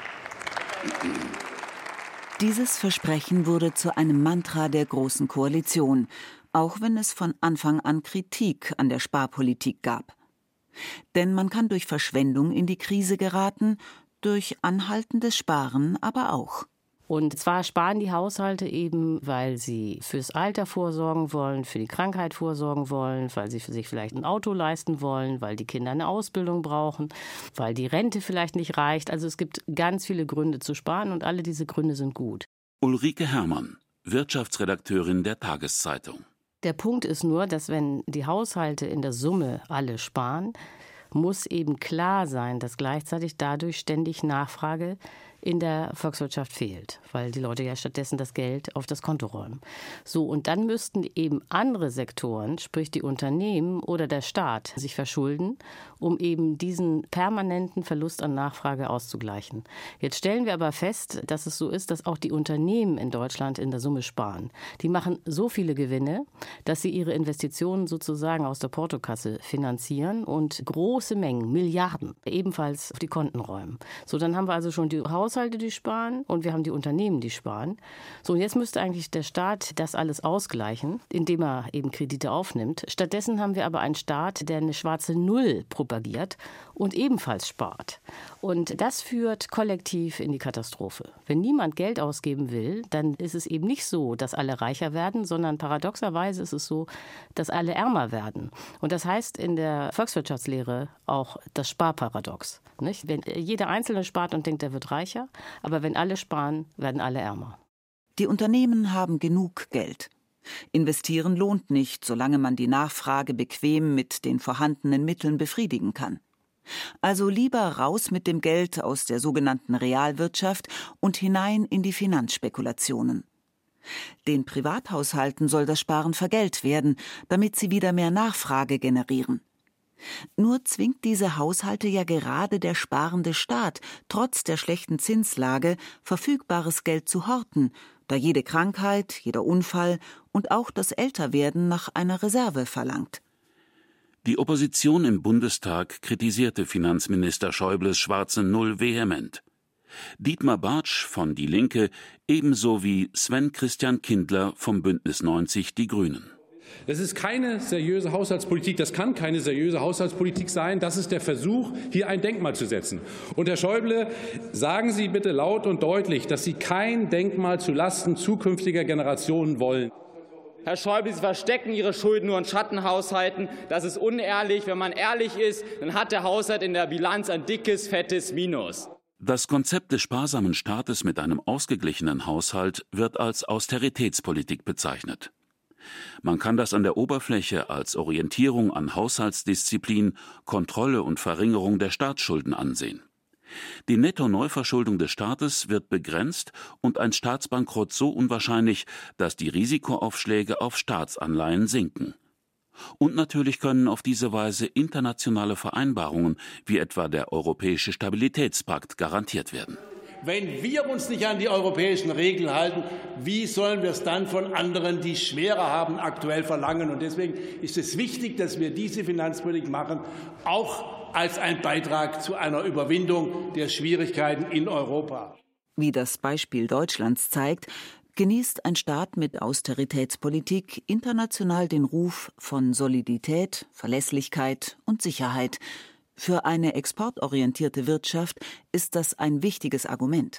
[SPEAKER 4] Dieses Versprechen wurde zu einem Mantra der Großen Koalition, auch wenn es von Anfang an Kritik an der Sparpolitik gab. Denn man kann durch Verschwendung in die Krise geraten, durch anhaltendes Sparen aber auch.
[SPEAKER 7] Und zwar sparen die Haushalte eben, weil sie fürs Alter vorsorgen wollen, für die Krankheit vorsorgen wollen, weil sie für sich vielleicht ein Auto leisten wollen, weil die Kinder eine Ausbildung brauchen, weil die Rente vielleicht nicht reicht. Also es gibt ganz viele Gründe zu sparen und alle diese Gründe sind gut.
[SPEAKER 2] Ulrike Herrmann, Wirtschaftsredakteurin der Tageszeitung.
[SPEAKER 7] Der Punkt ist nur, dass wenn die Haushalte in der Summe alle sparen, muss eben klar sein, dass gleichzeitig dadurch ständig Nachfrage in der Volkswirtschaft fehlt, weil die Leute ja stattdessen das Geld auf das Konto räumen. So, und dann müssten eben andere Sektoren, sprich die Unternehmen oder der Staat, sich verschulden, um eben diesen permanenten Verlust an Nachfrage auszugleichen. Jetzt stellen wir aber fest, dass es so ist, dass auch die Unternehmen in Deutschland in der Summe sparen. Die machen so viele Gewinne, dass sie ihre Investitionen sozusagen aus der Portokasse finanzieren und große Mengen, Milliarden, ebenfalls auf die Konten räumen. So, dann haben wir also schon die Haushalte, die sparen, und wir haben die Unternehmen, die sparen. So, und jetzt müsste eigentlich der Staat das alles ausgleichen, indem er eben Kredite aufnimmt. Stattdessen haben wir aber einen Staat, der eine schwarze Null propagiert und ebenfalls spart. Und das führt kollektiv in die Katastrophe. Wenn niemand Geld ausgeben will, dann ist es eben nicht so, dass alle reicher werden, sondern paradoxerweise ist es so, dass alle ärmer werden. Und das heißt in der Volkswirtschaftslehre auch das Sparparadox. Nicht? Wenn jeder Einzelne spart und denkt, er wird reicher, aber wenn alle sparen, werden alle ärmer.
[SPEAKER 4] Die Unternehmen haben genug Geld. Investieren lohnt nicht, solange man die Nachfrage bequem mit den vorhandenen Mitteln befriedigen kann. Also lieber raus mit dem Geld aus der sogenannten Realwirtschaft und hinein in die Finanzspekulationen. Den Privathaushalten soll das Sparen vergällt werden, damit sie wieder mehr Nachfrage generieren. Nur zwingt diese Haushalte ja gerade der sparende Staat, trotz der schlechten Zinslage, verfügbares Geld zu horten, da jede Krankheit, jeder Unfall und auch das Älterwerden nach einer Reserve verlangt.
[SPEAKER 2] Die Opposition im Bundestag kritisierte Finanzminister Schäubles schwarze Null vehement. Dietmar Bartsch von Die Linke ebenso wie Sven Christian Kindler vom Bündnis 90 Die Grünen.
[SPEAKER 16] Das ist keine seriöse Haushaltspolitik, das kann keine seriöse Haushaltspolitik sein. Das ist der Versuch, hier ein Denkmal zu setzen. Und Herr Schäuble, sagen Sie bitte laut und deutlich, dass Sie kein Denkmal zulasten zukünftiger Generationen wollen.
[SPEAKER 17] Herr Schäuble, Sie verstecken Ihre Schulden nur in Schattenhaushalten. Das ist unehrlich. Wenn man ehrlich ist, dann hat der Haushalt in der Bilanz ein dickes, fettes Minus.
[SPEAKER 2] Das Konzept des sparsamen Staates mit einem ausgeglichenen Haushalt wird als Austeritätspolitik bezeichnet. Man kann das an der Oberfläche als Orientierung an Haushaltsdisziplin, Kontrolle und Verringerung der Staatsschulden ansehen. Die Netto-Neuverschuldung des Staates wird begrenzt und ein Staatsbankrott so unwahrscheinlich, dass die Risikoaufschläge auf Staatsanleihen sinken. Und natürlich können auf diese Weise internationale Vereinbarungen wie etwa der Europäische Stabilitätspakt garantiert werden.
[SPEAKER 12] Wenn wir uns nicht an die europäischen Regeln halten, wie sollen wir es dann von anderen, die es schwerer haben, aktuell verlangen? Und deswegen ist es wichtig, dass wir diese Finanzpolitik machen, auch als ein Beitrag zu einer Überwindung der Schwierigkeiten in Europa.
[SPEAKER 4] Wie das Beispiel Deutschlands zeigt, genießt ein Staat mit Austeritätspolitik international den Ruf von Solidität, Verlässlichkeit und Sicherheit. Für eine exportorientierte Wirtschaft ist das ein wichtiges Argument.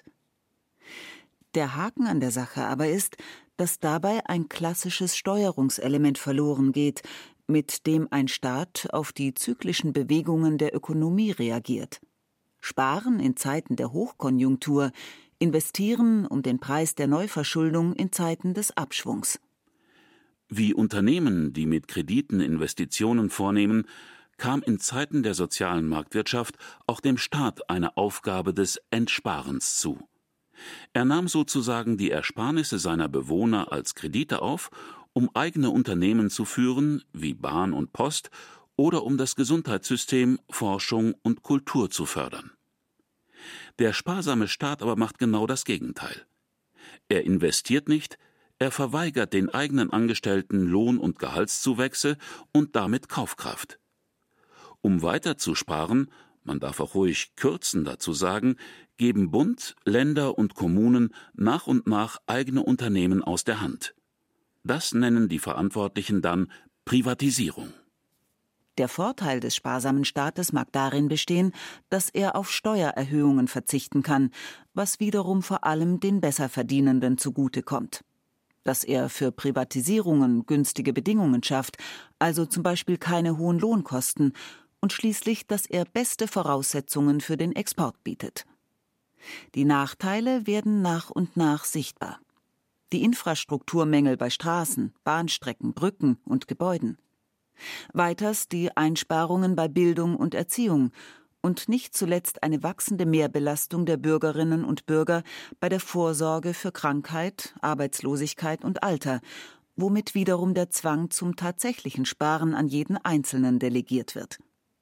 [SPEAKER 4] Der Haken an der Sache aber ist, dass dabei ein klassisches Steuerungselement verloren geht, mit dem ein Staat auf die zyklischen Bewegungen der Ökonomie reagiert. Sparen in Zeiten der Hochkonjunktur, investieren um den Preis der Neuverschuldung in Zeiten des Abschwungs.
[SPEAKER 2] Wie Unternehmen, die mit Krediten Investitionen vornehmen, kam in Zeiten der sozialen Marktwirtschaft auch dem Staat eine Aufgabe des Entsparens zu. Er nahm sozusagen die Ersparnisse seiner Bewohner als Kredite auf, um eigene Unternehmen zu führen, wie Bahn und Post, oder um das Gesundheitssystem, Forschung und Kultur zu fördern. Der sparsame Staat aber macht genau das Gegenteil. Er investiert nicht, er verweigert den eigenen Angestellten Lohn- und Gehaltszuwächse und damit Kaufkraft. Um weiter zu sparen, man darf auch ruhig kürzen dazu sagen, geben Bund, Länder und Kommunen nach und nach eigene Unternehmen aus der Hand. Das nennen die Verantwortlichen dann Privatisierung.
[SPEAKER 4] Der Vorteil des sparsamen Staates mag darin bestehen, dass er auf Steuererhöhungen verzichten kann, was wiederum vor allem den Besserverdienenden zugutekommt. Dass er für Privatisierungen günstige Bedingungen schafft, also zum Beispiel keine hohen Lohnkosten, und schließlich, dass er beste Voraussetzungen für den Export bietet. Die Nachteile werden nach und nach sichtbar. die Infrastrukturmängel bei Straßen, Bahnstrecken, Brücken und Gebäuden. Weiters die Einsparungen bei Bildung und Erziehung und nicht zuletzt eine wachsende Mehrbelastung der Bürgerinnen und Bürger bei der Vorsorge für Krankheit, Arbeitslosigkeit und Alter, womit wiederum der Zwang zum tatsächlichen Sparen an jeden Einzelnen delegiert wird.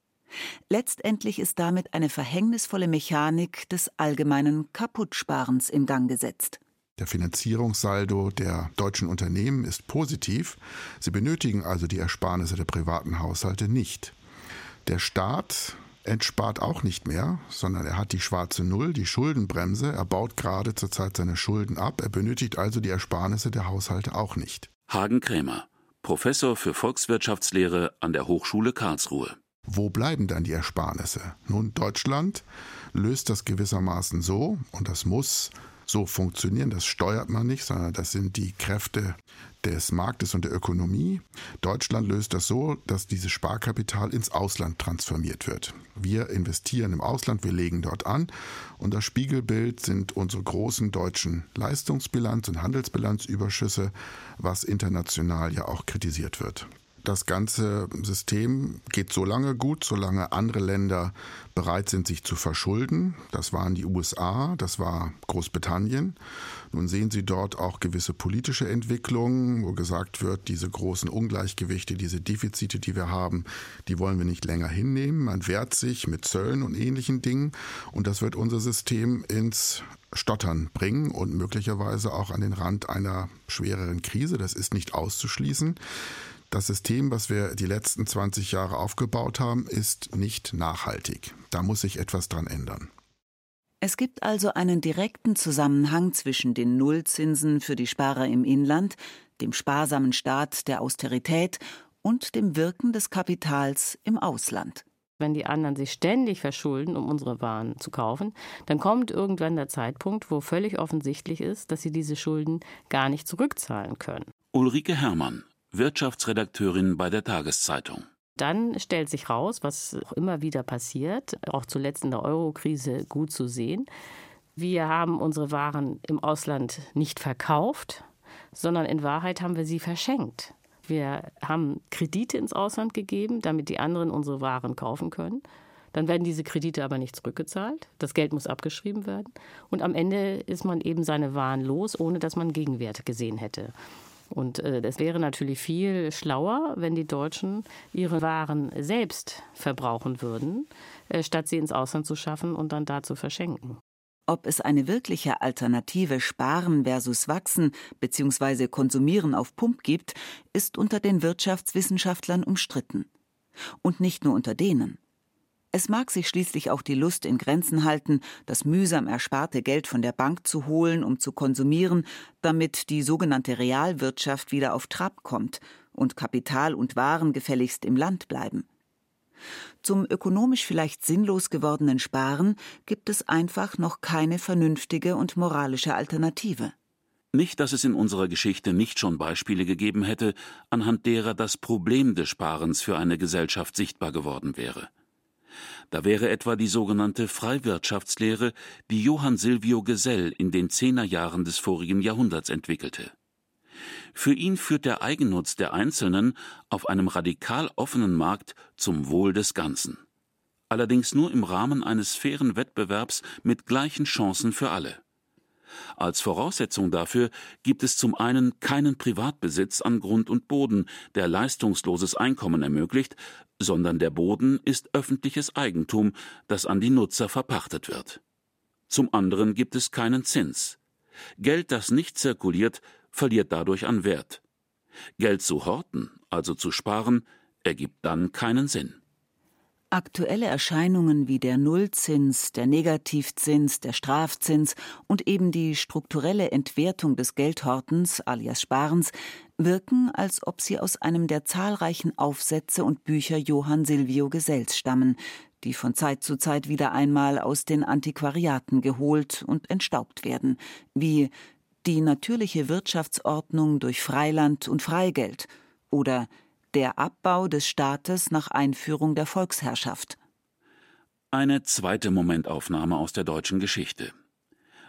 [SPEAKER 4] Letztendlich ist damit eine verhängnisvolle Mechanik des allgemeinen Kaputtsparens in Gang gesetzt.
[SPEAKER 9] Der Finanzierungssaldo der deutschen Unternehmen ist positiv. Sie benötigen also die Ersparnisse der privaten Haushalte nicht. Der Staat entspart auch nicht mehr, sondern er hat die schwarze Null, die Schuldenbremse. Er baut gerade zurzeit seine Schulden ab. Er benötigt also die Ersparnisse der Haushalte auch nicht.
[SPEAKER 2] Hagen Krämer, Professor für Volkswirtschaftslehre an der Hochschule Karlsruhe.
[SPEAKER 9] Wo bleiben dann die Ersparnisse? Nun, Deutschland löst das gewissermaßen so, und das muss so funktionieren, das steuert man nicht, sondern das sind die Kräfte des Marktes und der Ökonomie. Deutschland löst das so, dass dieses Sparkapital ins Ausland transformiert wird. Wir investieren im Ausland, wir legen dort an und das Spiegelbild sind unsere großen deutschen Leistungsbilanz- und Handelsbilanzüberschüsse, was international ja auch kritisiert wird. Das ganze System geht so lange gut, solange andere Länder bereit sind, sich zu verschulden. Das waren die USA, das war Großbritannien. Nun sehen Sie dort auch gewisse politische Entwicklungen, wo gesagt wird, diese großen Ungleichgewichte, diese Defizite, die wir haben, die wollen wir nicht länger hinnehmen. Man wehrt sich mit Zöllen und ähnlichen Dingen und das wird unser System ins Stottern bringen und möglicherweise auch an den Rand einer schwereren Krise. Das ist nicht auszuschließen. Das System, was wir die letzten 20 Jahre aufgebaut haben, ist nicht nachhaltig. Da muss sich etwas dran ändern.
[SPEAKER 4] Es gibt also einen direkten Zusammenhang zwischen den Nullzinsen für die Sparer im Inland, dem sparsamen Staat der Austerität und dem Wirken des Kapitals im Ausland.
[SPEAKER 7] Wenn die anderen sich ständig verschulden, um unsere Waren zu kaufen, dann kommt irgendwann der Zeitpunkt, wo völlig offensichtlich ist, dass sie diese Schulden gar nicht zurückzahlen können.
[SPEAKER 2] Ulrike Herrmann, Wirtschaftsredakteurin bei der Tageszeitung.
[SPEAKER 7] Dann stellt sich raus, was auch immer wieder passiert, auch zuletzt in der Euro-Krise gut zu sehen. Wir haben unsere Waren im Ausland nicht verkauft, sondern in Wahrheit haben wir sie verschenkt. Wir haben Kredite ins Ausland gegeben, damit die anderen unsere Waren kaufen können. Dann werden diese Kredite aber nicht zurückgezahlt. Das Geld muss abgeschrieben werden. Und am Ende ist man eben seine Waren los, ohne dass man Gegenwert gesehen hätte. Und es wäre natürlich viel schlauer, wenn die Deutschen ihre Waren selbst verbrauchen würden, statt sie ins Ausland zu schaffen und dann da zu verschenken.
[SPEAKER 4] Ob es eine wirkliche Alternative Sparen versus Wachsen bzw. Konsumieren auf Pump gibt, ist unter den Wirtschaftswissenschaftlern umstritten. Und nicht nur unter denen. Es mag sich schließlich auch die Lust in Grenzen halten, das mühsam ersparte Geld von der Bank zu holen, um zu konsumieren, damit die sogenannte Realwirtschaft wieder auf Trab kommt und Kapital und Waren gefälligst im Land bleiben. Zum ökonomisch vielleicht sinnlos gewordenen Sparen gibt es einfach noch keine vernünftige und moralische Alternative.
[SPEAKER 2] Nicht, dass es in unserer Geschichte nicht schon Beispiele gegeben hätte, anhand derer das Problem des Sparens für eine Gesellschaft sichtbar geworden wäre. Da wäre etwa die sogenannte Freiwirtschaftslehre, die Johann Silvio Gesell in den 10er Jahren des vorigen Jahrhunderts entwickelte. Für ihn führt der Eigennutz der Einzelnen auf einem radikal offenen Markt zum Wohl des Ganzen. Allerdings nur im Rahmen eines fairen Wettbewerbs mit gleichen Chancen für alle. Als Voraussetzung dafür gibt es zum einen keinen Privatbesitz an Grund und Boden, der leistungsloses Einkommen ermöglicht, sondern der Boden ist öffentliches Eigentum, das an die Nutzer verpachtet wird. Zum anderen gibt es keinen Zins. Geld, das nicht zirkuliert, verliert dadurch an Wert. Geld zu horten, also zu sparen, ergibt dann keinen Sinn.
[SPEAKER 4] Aktuelle Erscheinungen wie der Nullzins, der Negativzins, der Strafzins und eben die strukturelle Entwertung des Geldhortens alias Sparens wirken, als ob sie aus einem der zahlreichen Aufsätze und Bücher Johann Silvio Gesells stammen, die von Zeit zu Zeit wieder einmal aus den Antiquariaten geholt und entstaubt werden, wie Die natürliche Wirtschaftsordnung durch Freiland und Freigeld oder Der Abbau des Staates nach Einführung der Volksherrschaft.
[SPEAKER 2] Eine zweite Momentaufnahme aus der deutschen Geschichte.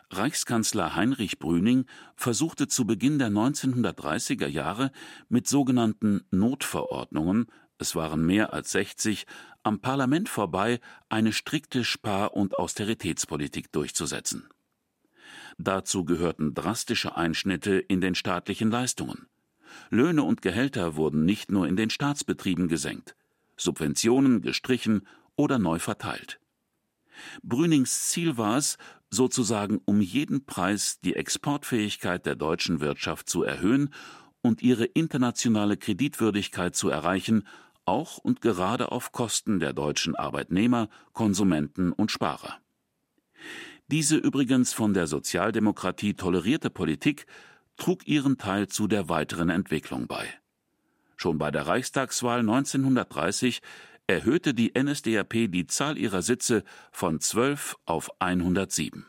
[SPEAKER 2] Reichskanzler Heinrich Brüning versuchte zu Beginn der 1930er Jahre mit sogenannten Notverordnungen, es waren mehr als 60, am Parlament vorbei eine strikte Spar- und Austeritätspolitik durchzusetzen. Dazu gehörten drastische Einschnitte in den staatlichen Leistungen. Löhne und Gehälter wurden nicht nur in den Staatsbetrieben gesenkt, Subventionen gestrichen oder neu verteilt. Brünings Ziel war es, sozusagen um jeden Preis die Exportfähigkeit der deutschen Wirtschaft zu erhöhen und ihre internationale Kreditwürdigkeit zu erreichen, auch und gerade auf Kosten der deutschen Arbeitnehmer, Konsumenten und Sparer. Diese übrigens von der Sozialdemokratie tolerierte Politik trug ihren Teil zu der weiteren Entwicklung bei. Schon bei der Reichstagswahl 1930 erhöhte die NSDAP die Zahl ihrer Sitze von 12 auf 107.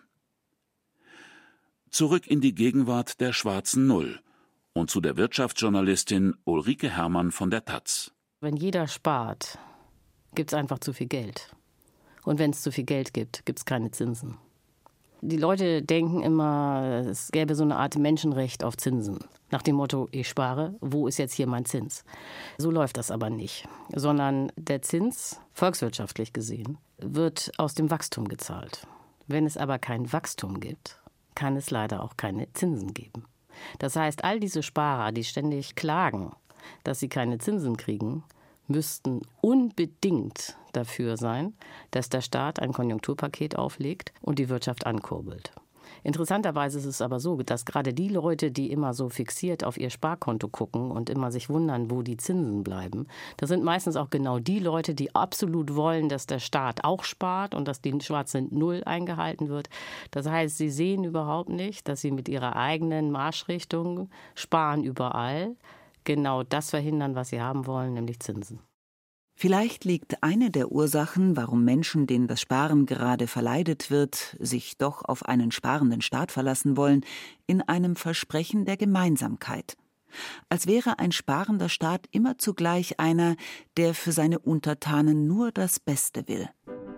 [SPEAKER 2] Zurück in die Gegenwart der schwarzen Null und zu der Wirtschaftsjournalistin Ulrike Herrmann von der taz.
[SPEAKER 7] Wenn jeder spart, gibt es einfach zu viel Geld. Und wenn es zu viel Geld gibt, gibt es keine Zinsen. Die Leute denken immer, es gäbe so eine Art Menschenrecht auf Zinsen. Nach dem Motto, ich spare, wo ist jetzt hier mein Zins? So läuft das aber nicht. Sondern der Zins, volkswirtschaftlich gesehen, wird aus dem Wachstum gezahlt. Wenn es aber kein Wachstum gibt, kann es leider auch keine Zinsen geben. Das heißt, all diese Sparer, die ständig klagen, dass sie keine Zinsen kriegen, müssten unbedingt dafür sein, dass der Staat ein Konjunkturpaket auflegt und die Wirtschaft ankurbelt. Interessanterweise ist es aber so, dass gerade die Leute, die immer so fixiert auf ihr Sparkonto gucken und immer sich wundern, wo die Zinsen bleiben, das sind meistens auch genau die Leute, die absolut wollen, dass der Staat auch spart und dass die schwarze Null eingehalten wird. Das heißt, sie sehen überhaupt nicht, dass sie mit ihrer eigenen Marschrichtung sparen überall, genau das verhindern, was sie haben wollen, nämlich Zinsen.
[SPEAKER 4] Vielleicht liegt eine der Ursachen, warum Menschen, denen das Sparen gerade verleidet wird, sich doch auf einen sparenden Staat verlassen wollen, in einem Versprechen der Gemeinsamkeit. Als wäre ein sparender Staat immer zugleich einer, der für seine Untertanen nur das Beste will.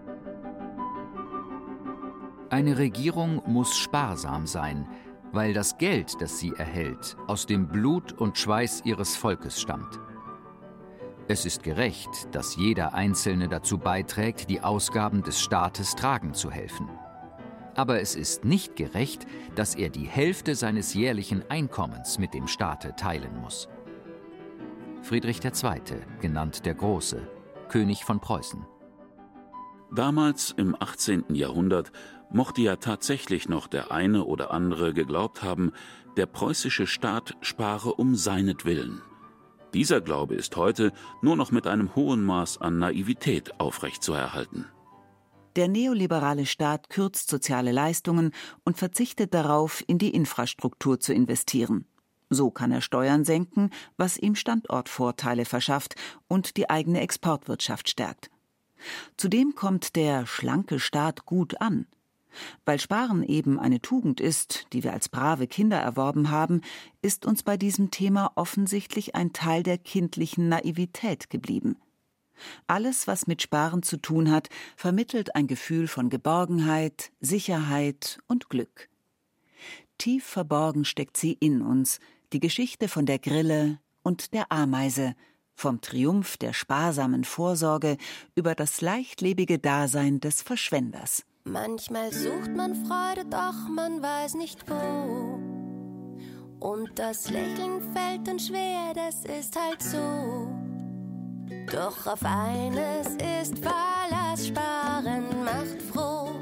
[SPEAKER 8] Eine Regierung muss sparsam sein, weil das Geld, das sie erhält, aus dem Blut und Schweiß ihres Volkes stammt. Es ist gerecht, dass jeder Einzelne dazu beiträgt, die Ausgaben des Staates tragen zu helfen. Aber es ist nicht gerecht, dass er die Hälfte seines jährlichen Einkommens mit dem Staate teilen muss. Friedrich II., genannt der Große, König von Preußen.
[SPEAKER 2] Damals, im 18. Jahrhundert, mochte ja tatsächlich noch der eine oder andere geglaubt haben, der preußische Staat spare um seinetwillen. Dieser Glaube ist heute nur noch mit einem hohen Maß an Naivität aufrechtzuerhalten.
[SPEAKER 4] Der neoliberale Staat kürzt soziale Leistungen und verzichtet darauf, in die Infrastruktur zu investieren. So kann er Steuern senken, was ihm Standortvorteile verschafft und die eigene Exportwirtschaft stärkt. Zudem kommt der schlanke Staat gut an. Weil Sparen eben eine Tugend ist, die wir als brave Kinder erworben haben, ist uns bei diesem Thema offensichtlich ein Teil der kindlichen Naivität geblieben. Alles, was mit Sparen zu tun hat, vermittelt ein Gefühl von Geborgenheit, Sicherheit und Glück. Tief verborgen steckt sie in uns, die Geschichte von der Grille und der Ameise, vom Triumph der sparsamen Vorsorge über das leichtlebige Dasein des Verschwenders.
[SPEAKER 18] Manchmal sucht man Freude, doch man weiß nicht wo. Und das Lächeln fällt dann schwer, das ist halt so. Doch auf eines ist Verlass, Sparen macht froh.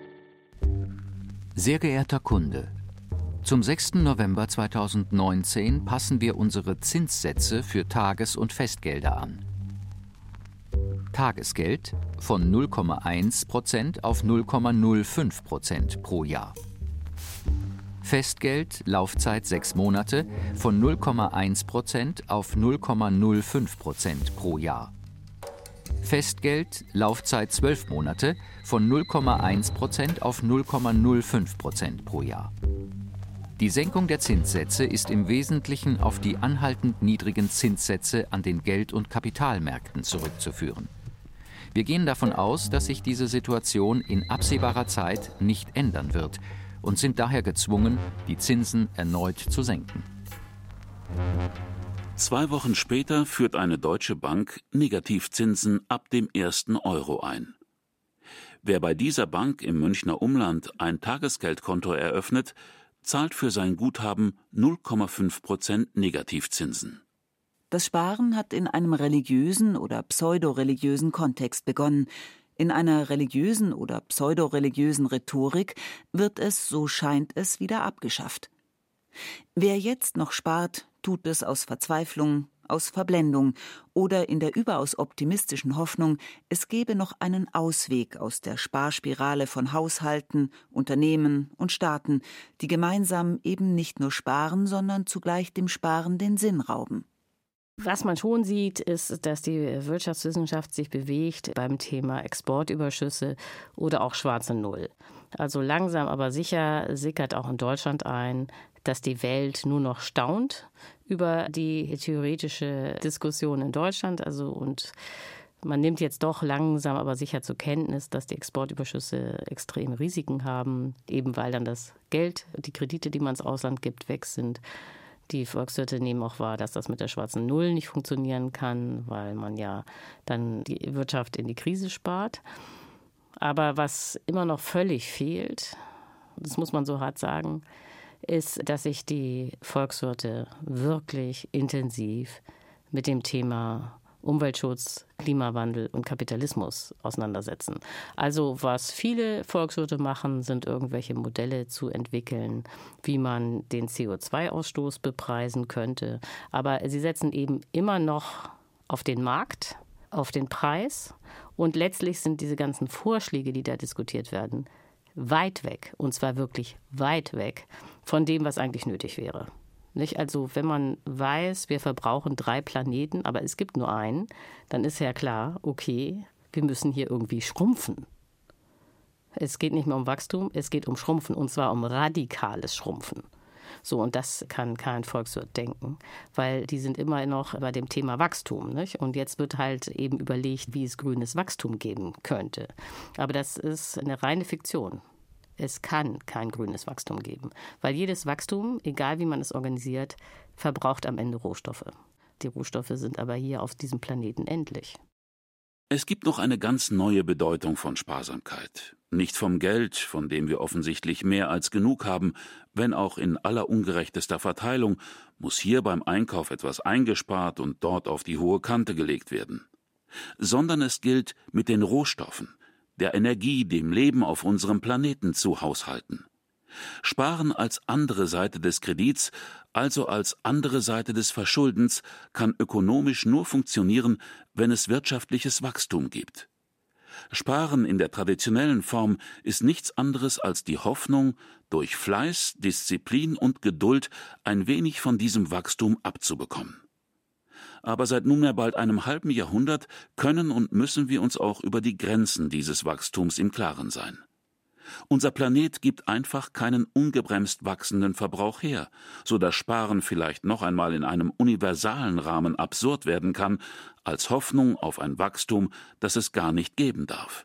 [SPEAKER 8] Sehr geehrter Kunde, zum 6. November 2019 passen wir unsere Zinssätze für Tages- und Festgelder an. Tagesgeld von 0,1% auf 0,05% pro Jahr. Festgeld, Laufzeit 6 Monate, von 0,1% auf 0,05% pro Jahr. Festgeld, Laufzeit 12 Monate, von 0,1% auf 0,05% pro Jahr. Die Senkung der Zinssätze ist im Wesentlichen auf die anhaltend niedrigen Zinssätze an den Geld- und Kapitalmärkten zurückzuführen. Wir gehen davon aus, dass sich diese Situation in absehbarer Zeit nicht ändern wird und sind daher gezwungen, die Zinsen erneut zu senken.
[SPEAKER 2] 2 Wochen später führt eine deutsche Bank Negativzinsen ab dem ersten Euro ein. Wer bei dieser Bank im Münchner Umland ein Tagesgeldkonto eröffnet, zahlt für sein Guthaben 0,5% Negativzinsen.
[SPEAKER 4] Das Sparen hat in einem religiösen oder pseudoreligiösen Kontext begonnen. In einer religiösen oder pseudoreligiösen Rhetorik wird es, so scheint es, wieder abgeschafft. Wer jetzt noch spart, tut es aus Verzweiflung, aus Verblendung oder in der überaus optimistischen Hoffnung, es gebe noch einen Ausweg aus der Sparspirale von Haushalten, Unternehmen und Staaten, die gemeinsam eben nicht nur sparen, sondern zugleich dem Sparen den Sinn rauben.
[SPEAKER 7] Was man schon sieht, ist, dass die Wirtschaftswissenschaft sich bewegt beim Thema Exportüberschüsse oder auch schwarze Null. Also langsam aber sicher sickert auch in Deutschland ein, dass die Welt nur noch staunt über die theoretische Diskussion in Deutschland. Und man nimmt jetzt doch langsam aber sicher zur Kenntnis, dass die Exportüberschüsse extreme Risiken haben, eben weil dann das Geld, die Kredite, die man ins Ausland gibt, weg sind. Die Volkswirte nehmen auch wahr, dass das mit der schwarzen Null nicht funktionieren kann, weil man ja dann die Wirtschaft in die Krise spart. Aber was immer noch völlig fehlt, das muss man so hart sagen, ist, dass sich die Volkswirte wirklich intensiv mit dem Thema Umweltschutz, Klimawandel und Kapitalismus auseinandersetzen. Also was viele Volkswirte machen, sind irgendwelche Modelle zu entwickeln, wie man den CO2-Ausstoß bepreisen könnte. Aber sie setzen eben immer noch auf den Markt, auf den Preis. Und letztlich sind diese ganzen Vorschläge, die da diskutiert werden, weit weg, und zwar wirklich weit weg von dem, was eigentlich nötig wäre. Nicht? Also wenn man weiß, wir verbrauchen 3 Planeten, aber es gibt nur einen, dann ist ja klar, okay, wir müssen hier irgendwie schrumpfen. Es geht nicht mehr um Wachstum, es geht um Schrumpfen, und zwar um radikales Schrumpfen. So, und das kann kein Volkswirt denken, weil die sind immer noch bei dem Thema Wachstum. Nicht? Und jetzt wird halt eben überlegt, wie es grünes Wachstum geben könnte. Aber das ist eine reine Fiktion. Es kann kein grünes Wachstum geben, weil jedes Wachstum, egal wie man es organisiert, verbraucht am Ende Rohstoffe. Die Rohstoffe sind aber hier auf diesem Planeten endlich.
[SPEAKER 2] Es gibt noch eine ganz neue Bedeutung von Sparsamkeit. Nicht vom Geld, von dem wir offensichtlich mehr als genug haben, wenn auch in aller ungerechtester Verteilung, muss hier beim Einkauf etwas eingespart und dort auf die hohe Kante gelegt werden. Sondern es gilt, mit den Rohstoffen, der Energie, dem Leben auf unserem Planeten zu haushalten. Sparen als andere Seite des Kredits, also als andere Seite des Verschuldens, kann ökonomisch nur funktionieren, wenn es wirtschaftliches Wachstum gibt. Sparen in der traditionellen Form ist nichts anderes als die Hoffnung, durch Fleiß, Disziplin und Geduld ein wenig von diesem Wachstum abzubekommen. Aber seit nunmehr bald einem halben Jahrhundert können und müssen wir uns auch über die Grenzen dieses Wachstums im Klaren sein. Unser Planet gibt einfach keinen ungebremst wachsenden Verbrauch her, so dass Sparen vielleicht noch einmal in einem universalen Rahmen absurd werden kann, als Hoffnung auf ein Wachstum, das es gar nicht geben darf.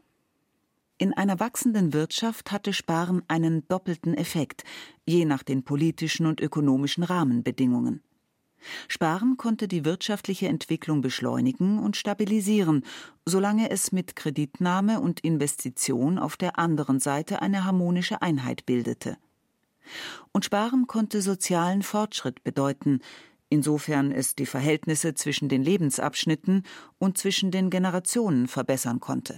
[SPEAKER 4] In einer wachsenden Wirtschaft hatte Sparen einen doppelten Effekt, je nach den politischen und ökonomischen Rahmenbedingungen. Sparen konnte die wirtschaftliche Entwicklung beschleunigen und stabilisieren, solange es mit Kreditnahme und Investition auf der anderen Seite eine harmonische Einheit bildete. Und Sparen konnte sozialen Fortschritt bedeuten, insofern es die Verhältnisse zwischen den Lebensabschnitten und zwischen den Generationen verbessern konnte.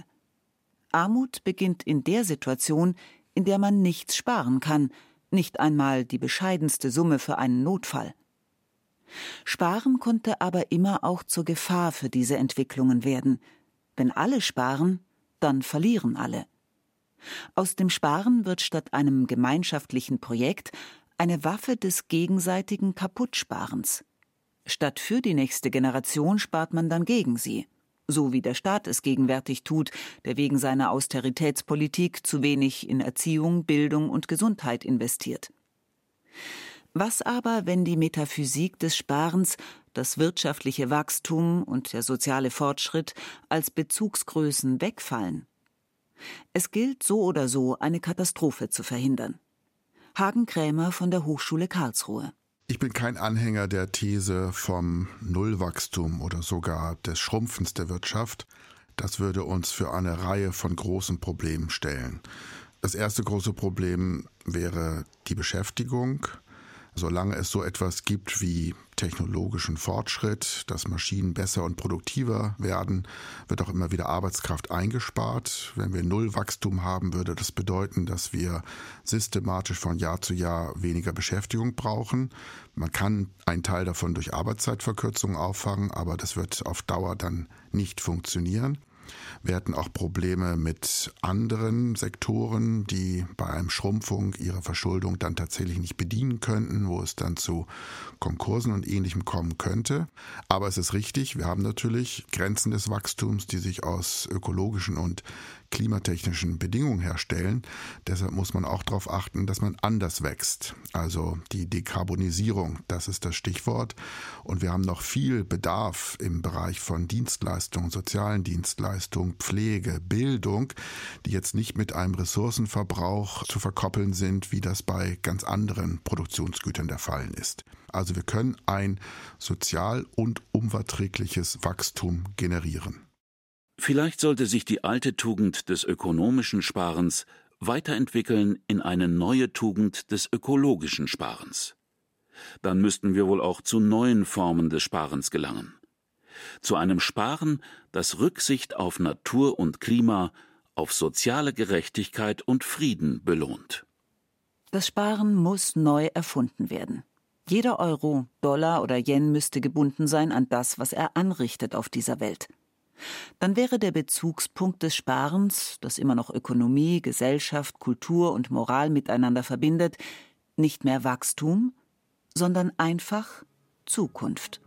[SPEAKER 4] Armut beginnt in der Situation, in der man nichts sparen kann, nicht einmal die bescheidenste Summe für einen Notfall. Sparen konnte aber immer auch zur Gefahr für diese Entwicklungen werden. Wenn alle sparen, dann verlieren alle. Aus dem Sparen wird statt einem gemeinschaftlichen Projekt eine Waffe des gegenseitigen Kaputtsparens. Statt für die nächste Generation spart man dann gegen sie, so wie der Staat es gegenwärtig tut, der wegen seiner Austeritätspolitik zu wenig in Erziehung, Bildung und Gesundheit investiert. Was aber, wenn die Metaphysik des Sparens, das wirtschaftliche Wachstum und der soziale Fortschritt als Bezugsgrößen wegfallen? Es gilt so oder so, eine Katastrophe zu verhindern. Hagen Krämer von der Hochschule Karlsruhe.
[SPEAKER 9] Ich bin kein Anhänger der These vom Nullwachstum oder sogar des Schrumpfens der Wirtschaft. Das würde uns für eine Reihe von großen Problemen stellen. Das erste große Problem wäre die Beschäftigung. Solange es so etwas gibt wie technologischen Fortschritt, dass Maschinen besser und produktiver werden, wird auch immer wieder Arbeitskraft eingespart. Wenn wir Nullwachstum haben, würde das bedeuten, dass wir systematisch von Jahr zu Jahr weniger Beschäftigung brauchen. Man kann einen Teil davon durch Arbeitszeitverkürzung auffangen, aber das wird auf Dauer dann nicht funktionieren. Wir hätten auch Probleme mit anderen Sektoren, die bei einer Schrumpfung ihre Verschuldung dann tatsächlich nicht bedienen könnten, wo es dann zu Konkursen und Ähnlichem kommen könnte. Aber es ist richtig, wir haben natürlich Grenzen des Wachstums, die sich aus ökologischen und klimatechnischen Bedingungen herstellen. Deshalb muss man auch darauf achten, dass man anders wächst. Also die Dekarbonisierung, das ist das Stichwort. Und wir haben noch viel Bedarf im Bereich von Dienstleistungen, sozialen Dienstleistungen, Pflege, Bildung, die jetzt nicht mit einem Ressourcenverbrauch zu verkoppeln sind, wie das bei ganz anderen Produktionsgütern der Fall ist. Also wir können ein sozial- und umweltverträgliches Wachstum generieren.
[SPEAKER 2] Vielleicht sollte sich die alte Tugend des ökonomischen Sparens weiterentwickeln in eine neue Tugend des ökologischen Sparens. Dann müssten wir wohl auch zu neuen Formen des Sparens gelangen. Zu einem Sparen, das Rücksicht auf Natur und Klima, auf soziale Gerechtigkeit und Frieden belohnt.
[SPEAKER 4] Das Sparen muss neu erfunden werden. Jeder Euro, Dollar oder Yen müsste gebunden sein an das, was er anrichtet auf dieser Welt. Dann wäre der Bezugspunkt des Sparens, das immer noch Ökonomie, Gesellschaft, Kultur und Moral miteinander verbindet, nicht mehr Wachstum, sondern einfach Zukunft.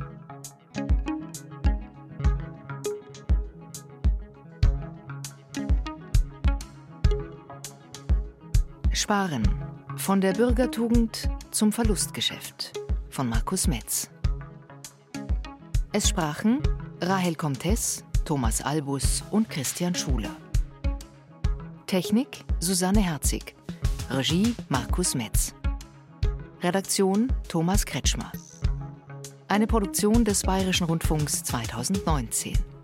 [SPEAKER 6] Sparen. Von der Bürgertugend zum Verlustgeschäft von Markus Metz. Es sprachen Rahel Comtes, Thomas Albus und Christian Schuler. Technik Susanne Herzig. Regie Markus Metz. Redaktion Thomas Kretschmer. Eine Produktion des Bayerischen Rundfunks 2019.